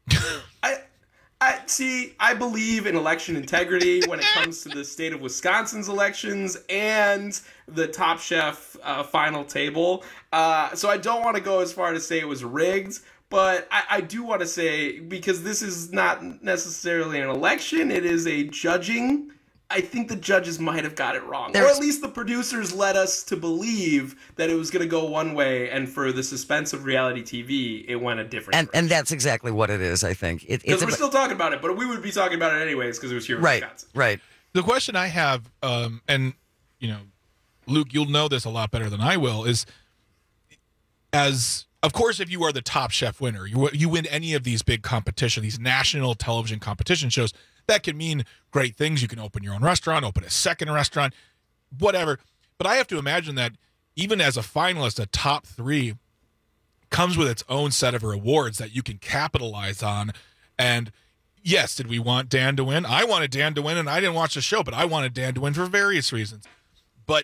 I, I see. I believe in election integrity when it comes to the state of Wisconsin's elections and the Top Chef uh, final table. Uh, so I don't want to go as far to say it was rigged, but I, I do want to say, because this is not necessarily an election, it is a judging I think the judges might have got it wrong. There's... Or at least the producers led us to believe that it was going to go one way, and for the suspense of reality T V, it went a different and, direction. And that's exactly what it is, I think. It, Because we're a... still talking about it, but we would be talking about it anyways because it was here in right, Wisconsin. Right, The question I have, um, and, you know, Luke, you'll know this a lot better than I will, is as, of course, if you are the Top Chef winner, you, you win any of these big competition, these national television competition shows, that can mean great things. You can open your own restaurant, open a second restaurant, whatever. But I have to imagine that even as a finalist, a top three comes with its own set of rewards that you can capitalize on. And yes, did we want Dan to win? I wanted Dan to win, and I didn't watch the show, but I wanted Dan to win for various reasons. But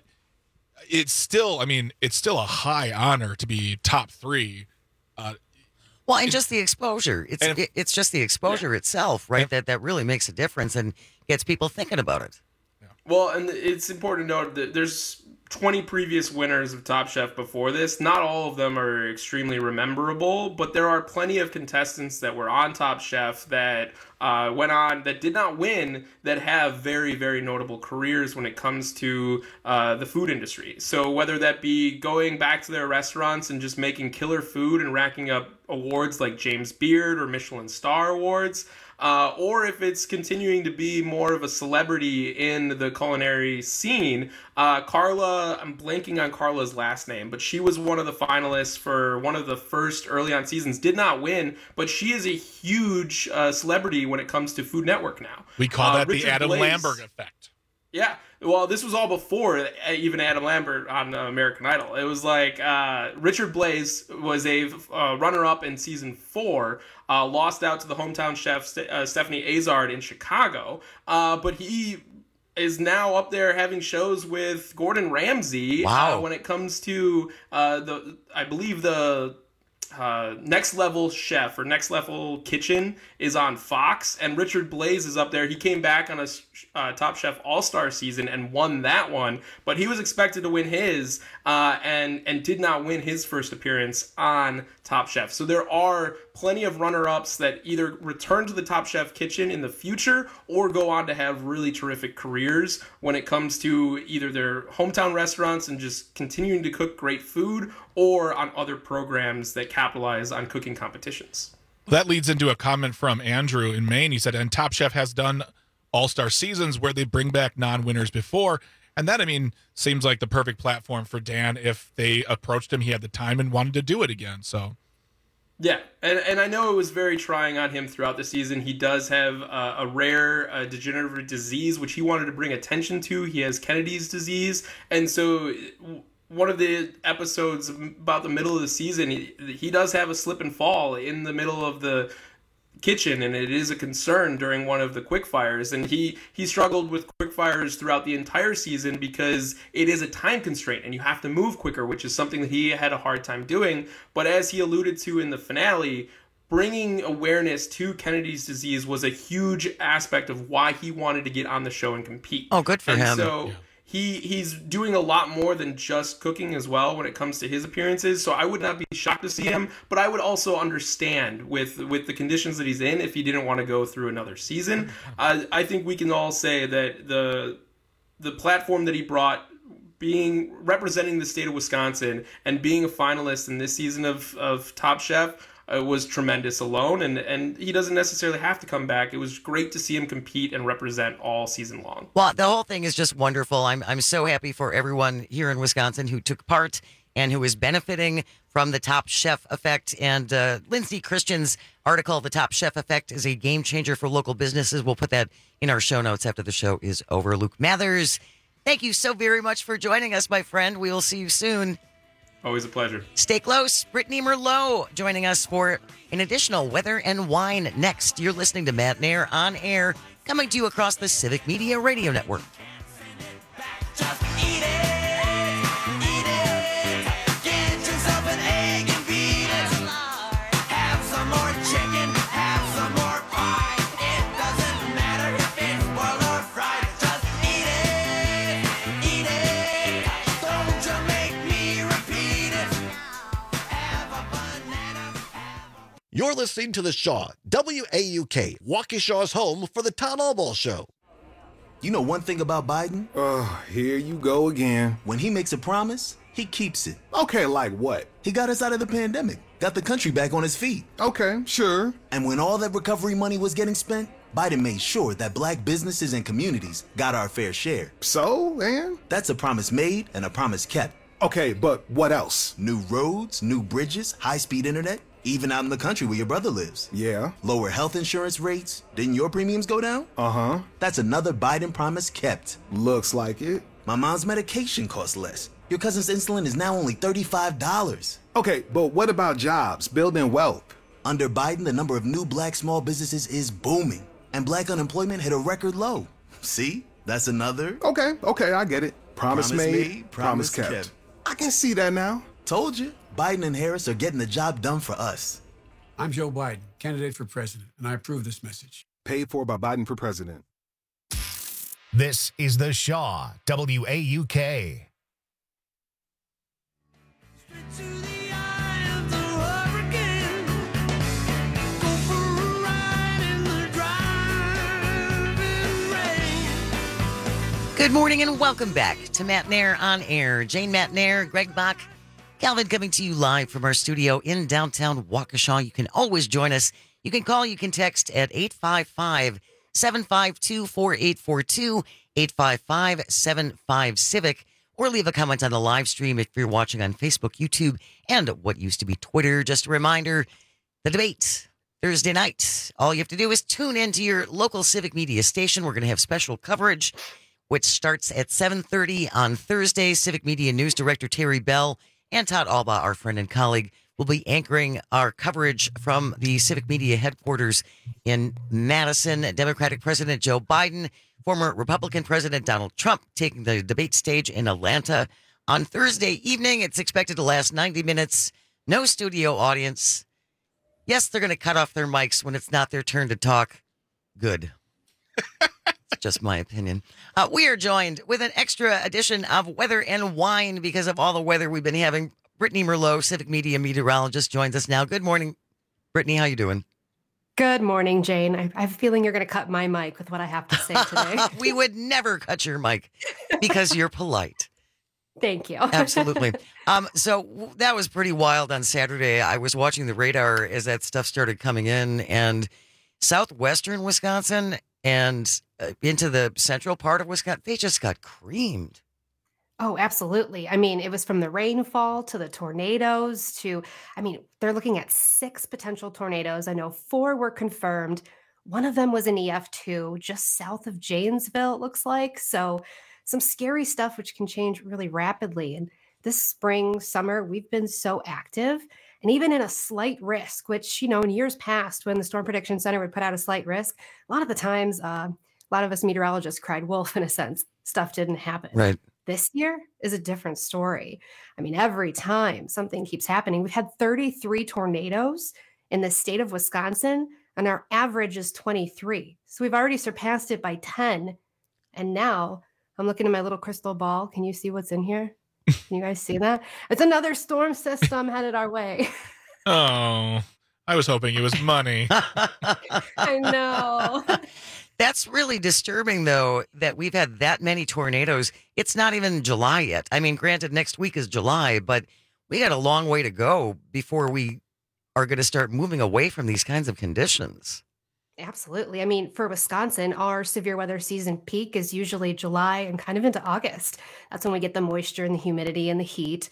it's still, I mean, it's still a high honor to be top three. Uh, Well, and just the exposure. It's if, it, it's just the exposure yeah. itself, right? Yeah. That that really makes a difference and gets people thinking about it. Yeah. Well, and it's important to note that there's twenty previous winners of Top Chef before this. Not all of them are extremely rememberable, but there are plenty of contestants that were on Top Chef that uh, went on, that did not win, that have very, very notable careers when it comes to uh, the food industry. So whether that be going back to their restaurants and just making killer food and racking up awards like James Beard or Michelin Star Awards, Uh, or if it's continuing to be more of a celebrity in the culinary scene. Uh, Carla, I'm blanking on Carla's last name, but she was one of the finalists for one of the first early on seasons, did not win, but she is a huge uh, celebrity when it comes to Food Network now. We call uh, that Richard the Adam Blais, Lambert effect. Yeah. Well, this was all before even Adam Lambert on uh, American Idol. It was like uh, Richard Blais was a uh, runner-up in season four, uh, lost out to the hometown chef St- uh, Stephanie Azard in Chicago, uh, but he is now up there having shows with Gordon Ramsay. Wow. Uh, when it comes to uh, the, I believe the uh, Next Level Chef or Next Level Kitchen is on Fox, and Richard Blais is up there. He came back on a uh, Top Chef All-Star season and won that one, but he was expected to win his uh, and and did not win his first appearance on Top Chef. So there are plenty of runner-ups that either return to the Top Chef kitchen in the future or go on to have really terrific careers when it comes to either their hometown restaurants and just continuing to cook great food, or on other programs that capitalize on cooking competitions. That leads into a comment from Andrew in Maine. He said, and Top Chef has done all-star seasons where they bring back non-winners before. And that, I mean, seems like the perfect platform for Dan. If they approached him, he had the time and wanted to do it again. So, yeah, and and I know it was very trying on him throughout the season. He does have uh, a rare uh, degenerative disease, which he wanted to bring attention to. He has Kennedy's disease. And so one of the episodes about the middle of the season, he, he does have a slip and fall in the middle of the kitchen, and it is a concern during one of the quick fires, and he he struggled with quick fires throughout the entire season because it is a time constraint and you have to move quicker, which is something that he had a hard time doing. But as he alluded to in the finale, bringing awareness to Kennedy's disease was a huge aspect of why he wanted to get on the show and compete. Oh, good for and him. So yeah. He he's doing a lot more than just cooking as well when it comes to his appearances. So I would not be shocked to see him, but I would also understand with with the conditions that he's in if he didn't want to go through another season. Uh, I think we can all say that the the platform that he brought, being representing the state of Wisconsin and being a finalist in this season of of Top Chef, Uh, was tremendous alone, and, and he doesn't necessarily have to come back. It was great to see him compete and represent all season long. Well, the whole thing is just wonderful. I'm I'm so happy for everyone here in Wisconsin who took part and who is benefiting from the Top Chef effect. And uh, Lindsay Christian's article, The Top Chef Effect is a Game Changer for Local Businesses. We'll put that in our show notes after the show is over. Luke Mathers, thank you so very much for joining us, my friend. We will see you soon. Always a pleasure. Stay close. Brittany Merlot joining us for an additional Weather and Wine next. You're listening to Matt Nair on air, coming to you across the Civic Media Radio Network. Just eat it, eat it. Get yourself an egg and beat it. Have some more chicken, have some more pie. It doesn't matter if it's boiled or fried. Just eat it, eat it. Don't you make me repeat it. Have a banana. You're listening to The Shaw, W A U K, Waukesha's home for the Todd Albaugh Show. You know one thing about Biden? Oh, here you go again. When he makes a promise, he keeps it. Okay, like what? He got us out of the pandemic, got the country back on its feet. Okay, sure. And when all that recovery money was getting spent, Biden made sure that black businesses and communities got our fair share. So, and? That's a promise made and a promise kept. Okay, but what else? New roads, new bridges, high-speed internet, even out in the country where your brother lives. Yeah. Lower health insurance rates. Didn't your premiums go down? Uh-huh. That's another Biden promise kept. Looks like it. My mom's medication costs less. Your cousin's insulin is now only thirty-five dollars. Okay, but what about jobs, building wealth? Under Biden, the number of new black small businesses is booming, and black unemployment hit a record low. See? That's another... Okay, okay, I get it. Promise, promise made, made, promise, promise kept. kept. I can see that now. Told you. Biden and Harris are getting the job done for us. I'm Joe Biden, candidate for president, and I approve this message. Paid for by Biden for president. This is The Shaw, W A U K. Good morning and welcome back to Matt Nair on Air. Jane Matt Nair, Greg Bach, Calvin coming to you live from our studio in downtown Waukesha. You can always join us. You can call, you can text at eight five five, seven five two, four eight four two, eight five five, seven five, Civic, or leave a comment on the live stream if you're watching on Facebook, YouTube, and what used to be Twitter. Just a reminder, the debate Thursday night. All you have to do is tune into your local Civic Media station. We're going to have special coverage, which starts at seven thirty on Thursday. Civic Media News Director Terry Bell and Todd Alba, our friend and colleague, will be anchoring our coverage from the Civic Media headquarters in Madison. Democratic President Joe Biden, former Republican President Donald Trump taking the debate stage in Atlanta on Thursday evening. It's expected to last ninety minutes. No studio audience. Yes, they're going to cut off their mics when it's not their turn to talk. Good. Just my opinion. Uh, we are joined with an extra edition of Weather and Wine because of all the weather we've been having. Brittany Merlot, Civic Media meteorologist, joins us now. Good morning, Brittany. How you doing? Good morning, Jane. I, I have a feeling you're going to cut my mic with what I have to say today. We would never cut your mic because you're polite. Thank you. Absolutely. Um, so w- that was pretty wild on Saturday. I was watching the radar as that stuff started coming in, and southwestern Wisconsin and uh, into the central part of Wisconsin, they just got creamed. Oh, absolutely. I mean, it was from the rainfall to the tornadoes to, I mean, they're looking at six potential tornadoes. I know four were confirmed. One of them was an E F two just south of Janesville, it looks like. So some scary stuff, which can change really rapidly. And this spring, summer, we've been so active. And even in a slight risk, which, you know, in years past, when the Storm Prediction Center would put out a slight risk, a lot of the times, uh, a lot of us meteorologists cried wolf in a sense. Stuff didn't happen. Right. This year is a different story. I mean, every time something keeps happening, we've had thirty-three tornadoes in the state of Wisconsin, and our average is twenty-three. So we've already surpassed it by ten. And now I'm looking at my little crystal ball. Can you see what's in here? Can you guys see that? It's another storm system headed our way. Oh, I was hoping it was money. I know. That's really disturbing, though, that we've had that many tornadoes. It's not even July yet. I mean, granted, next week is July, but we got a long way to go before we are going to start moving away from these kinds of conditions. Absolutely. I mean, for Wisconsin, our severe weather season peak is usually July and kind of into August. That's when we get the moisture and the humidity and the heat.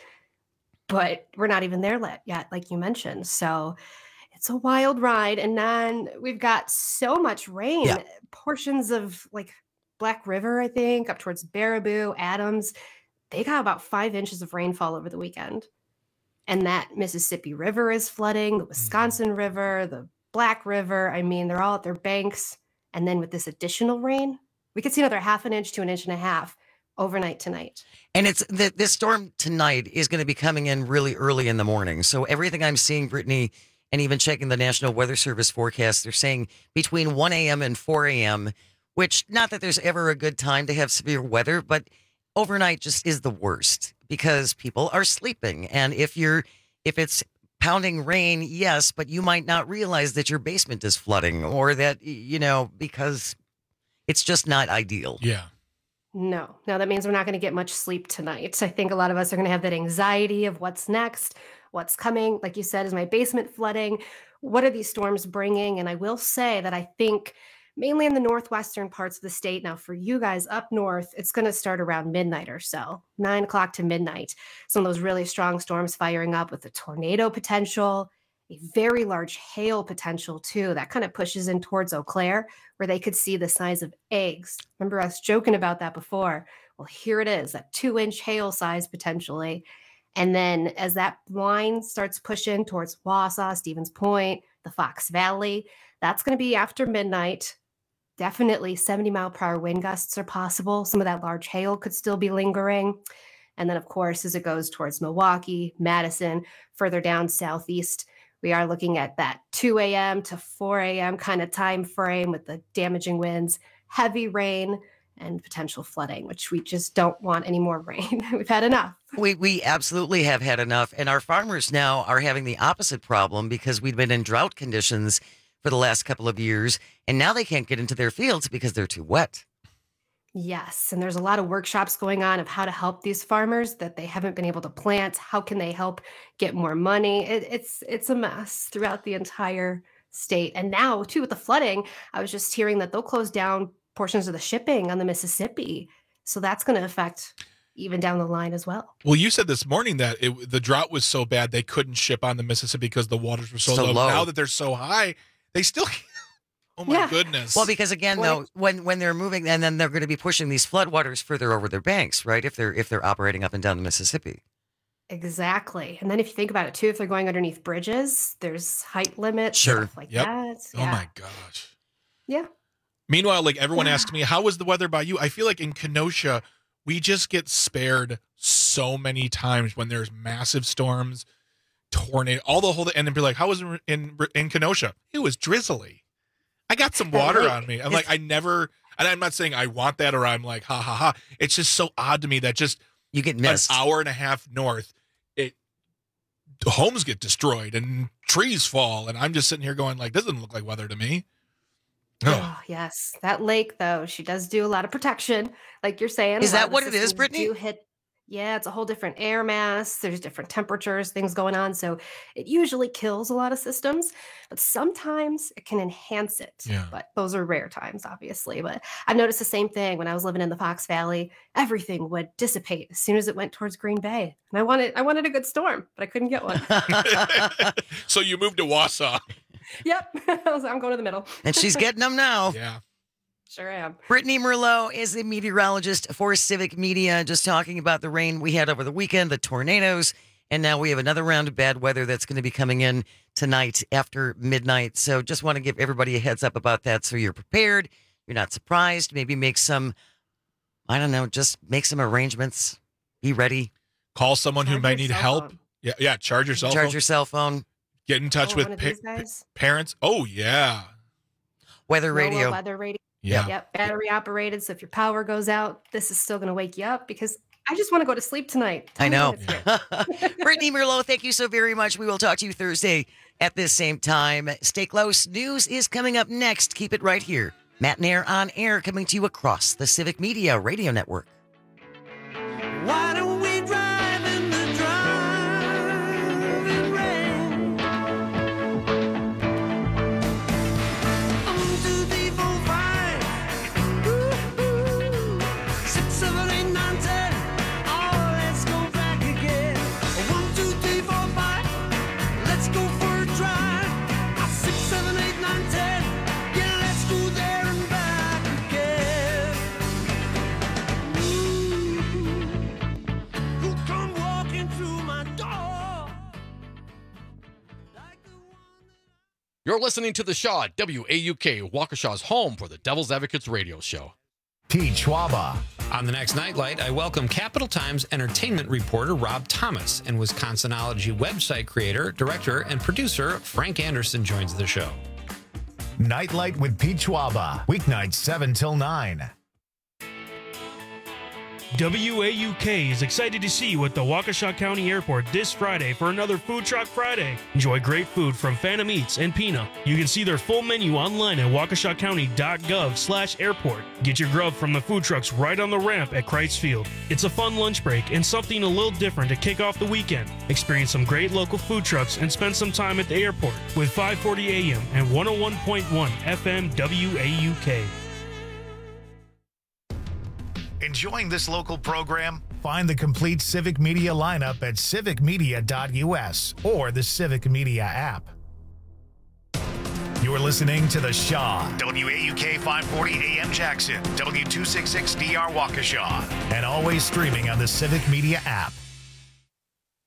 But we're not even there yet, like you mentioned. So it's a wild ride. And then we've got so much rain. Yeah. Portions of like Black River, I think, up towards Baraboo, Adams, they got about five inches of rainfall over the weekend. And that Mississippi River is flooding, the Wisconsin River, the Black River. I mean, they're all at their banks. And then with this additional rain, we could see another half an inch to an inch and a half overnight tonight. And it's the, this storm tonight is going to be coming in really early in the morning. So everything I'm seeing, Brittany, and even checking the National Weather Service forecast, they're saying between one a.m. and four a.m., which not that there's ever a good time to have severe weather, but overnight just is the worst because people are sleeping. And if you're, if it's pounding rain, yes, but you might not realize that your basement is flooding or that, you know, because It's just not ideal. Yeah. No, no, that means we're not going to get much sleep tonight. I think a lot of us are going to have that anxiety of what's next, what's coming. Like you said, is my basement flooding? What are these storms bringing? And I will say that I think mainly in the northwestern parts of the state. Now, for you guys up north, it's going to start around midnight or so, nine o'clock to midnight. Some of those really strong storms firing up with the tornado potential, a very large hail potential too. That kind of pushes in towards Eau Claire, where they could see the size of eggs. Remember us joking about that before? Well, here it is, that two-inch hail size potentially. And then as that line starts pushing towards Wausau, Stevens Point, the Fox Valley, that's going to be after midnight. Definitely seventy mile per hour wind gusts are possible. Some of that large hail could still be lingering. And then, of course, as it goes towards Milwaukee, Madison, further down southeast, we are looking at that two a.m. to four a.m. kind of time frame with the damaging winds, heavy rain, and potential flooding, which we just don't want any more rain. We've had enough. We we absolutely have had enough. And our farmers now are having the opposite problem because we've been in drought conditions for the last couple of years, and now they can't get into their fields because they're too wet. Yes, and there's a lot of workshops going on of how to help these farmers that they haven't been able to plant. How can they help get more money? It, it's it's a mess throughout the entire state. And now, too, with the flooding, I was just hearing that they'll close down portions of the shipping on the Mississippi. So that's going to affect even down the line as well. Well, you said this morning that it, the drought was so bad they couldn't ship on the Mississippi because the waters were so, So low. low. Now that they're so high, they still can't. Oh, my Yeah. goodness. Well, because again, though, when when they're moving, and then they're going to be pushing these floodwaters further over their banks, right? If they're if they're operating up and down the Mississippi. Exactly. And then if you think about it, too, if they're going underneath bridges, there's height limits, Sure. stuff like Yep. that. Oh, Yeah. my gosh. Yeah. Meanwhile, like everyone Yeah. asks me, how was the weather by you? I feel like in Kenosha, we just get spared so many times when there's massive storms, tornado, all the whole thing. And then be like, how was it in, in Kenosha? It was drizzly. I got some water on me. I'm like, I never, and I'm not saying I want that or I'm like, ha ha ha. It's just so odd to me that just you get missed an hour and a half north, it homes get destroyed and trees fall. And I'm just sitting here going like, this doesn't look like weather to me. Oh, yes. That lake, though, she does do a lot of protection, like you're saying. Is A lot that of the what it is, systems Brittany? do hit- yeah, it's a whole different air mass. There's different temperatures, things going on. So it usually kills a lot of systems, but sometimes it can enhance it. Yeah. But those are rare times, obviously. But I've noticed the same thing when I was living in the Fox Valley. Everything would dissipate as soon as it went towards Green Bay. And I wanted I wanted a good storm, but I couldn't get one. So you moved to Wausau. Yep. I was, I'm going to the middle. And she's getting them now. Yeah. Sure am. Brittany Merlot is the meteorologist for Civic Media, just talking about the rain we had over the weekend, the tornadoes, and now we have another round of bad weather that's going to be coming in tonight after midnight. So just want to give everybody a heads up about that so you're prepared, you're not surprised, maybe make some, I don't know, just make some arrangements, be ready. Call someone who Charge might your need cell help. phone. Yeah, yeah. Charge your cell Charge phone. your cell phone. Get in touch Oh, with one of pa- these guys? parents. Oh yeah. Weather NOAA radio. Weather radio. Yeah. Yep. Battery operated. So if your power goes out, this is still going to wake you up because I just want to go to sleep tonight. I Tell me know. when it's here. Brittany Merlot, thank you so very much. We will talk to you Thursday at this same time. Stay close. News is coming up next. Keep it right here. Matt and Air on air, coming to you across the Civic Media Radio Network. Why don't we drive in the driving rain? One, two, three, four, five. Ooh, ooh. Six, seven, eight, nine, ten. Oh, let's go back again. One, two, three, four, five. Let's go for a drive. Ah, Six, seven, eight, nine, ten. Yeah, let's go there and back again. Who come walking through my door? You're listening to The Shaw, W A U K, Waukesha's home for the Devil's Advocates radio show. Pete Schwaba. On the next Nightlight, I welcome Capital Times entertainment reporter Rob Thomas and Wisconsinology website creator, director, and producer Frank Anderson joins the show. Nightlight with Pete Schwaba. Weeknights seven till nine. W A U K is excited to see you at the Waukesha County Airport this Friday for another Food Truck Friday. Enjoy great food from Phantom Eats and Pina. You can see their full menu online at waukesha county dot gov slash airport. Get your grub from the food trucks right on the ramp at Kreitz Field. It's a fun lunch break and something a little different to kick off the weekend. Experience some great local food trucks and spend some time at the airport with five forty A M and one oh one point one F M W A U K. Enjoying this local program? Find the complete Civic Media lineup at civic media dot U S or the Civic Media app. You're listening to The Shaw, W A U K five forty A M Jackson, W two sixty-six D R Waukesha, and always streaming on the Civic Media app.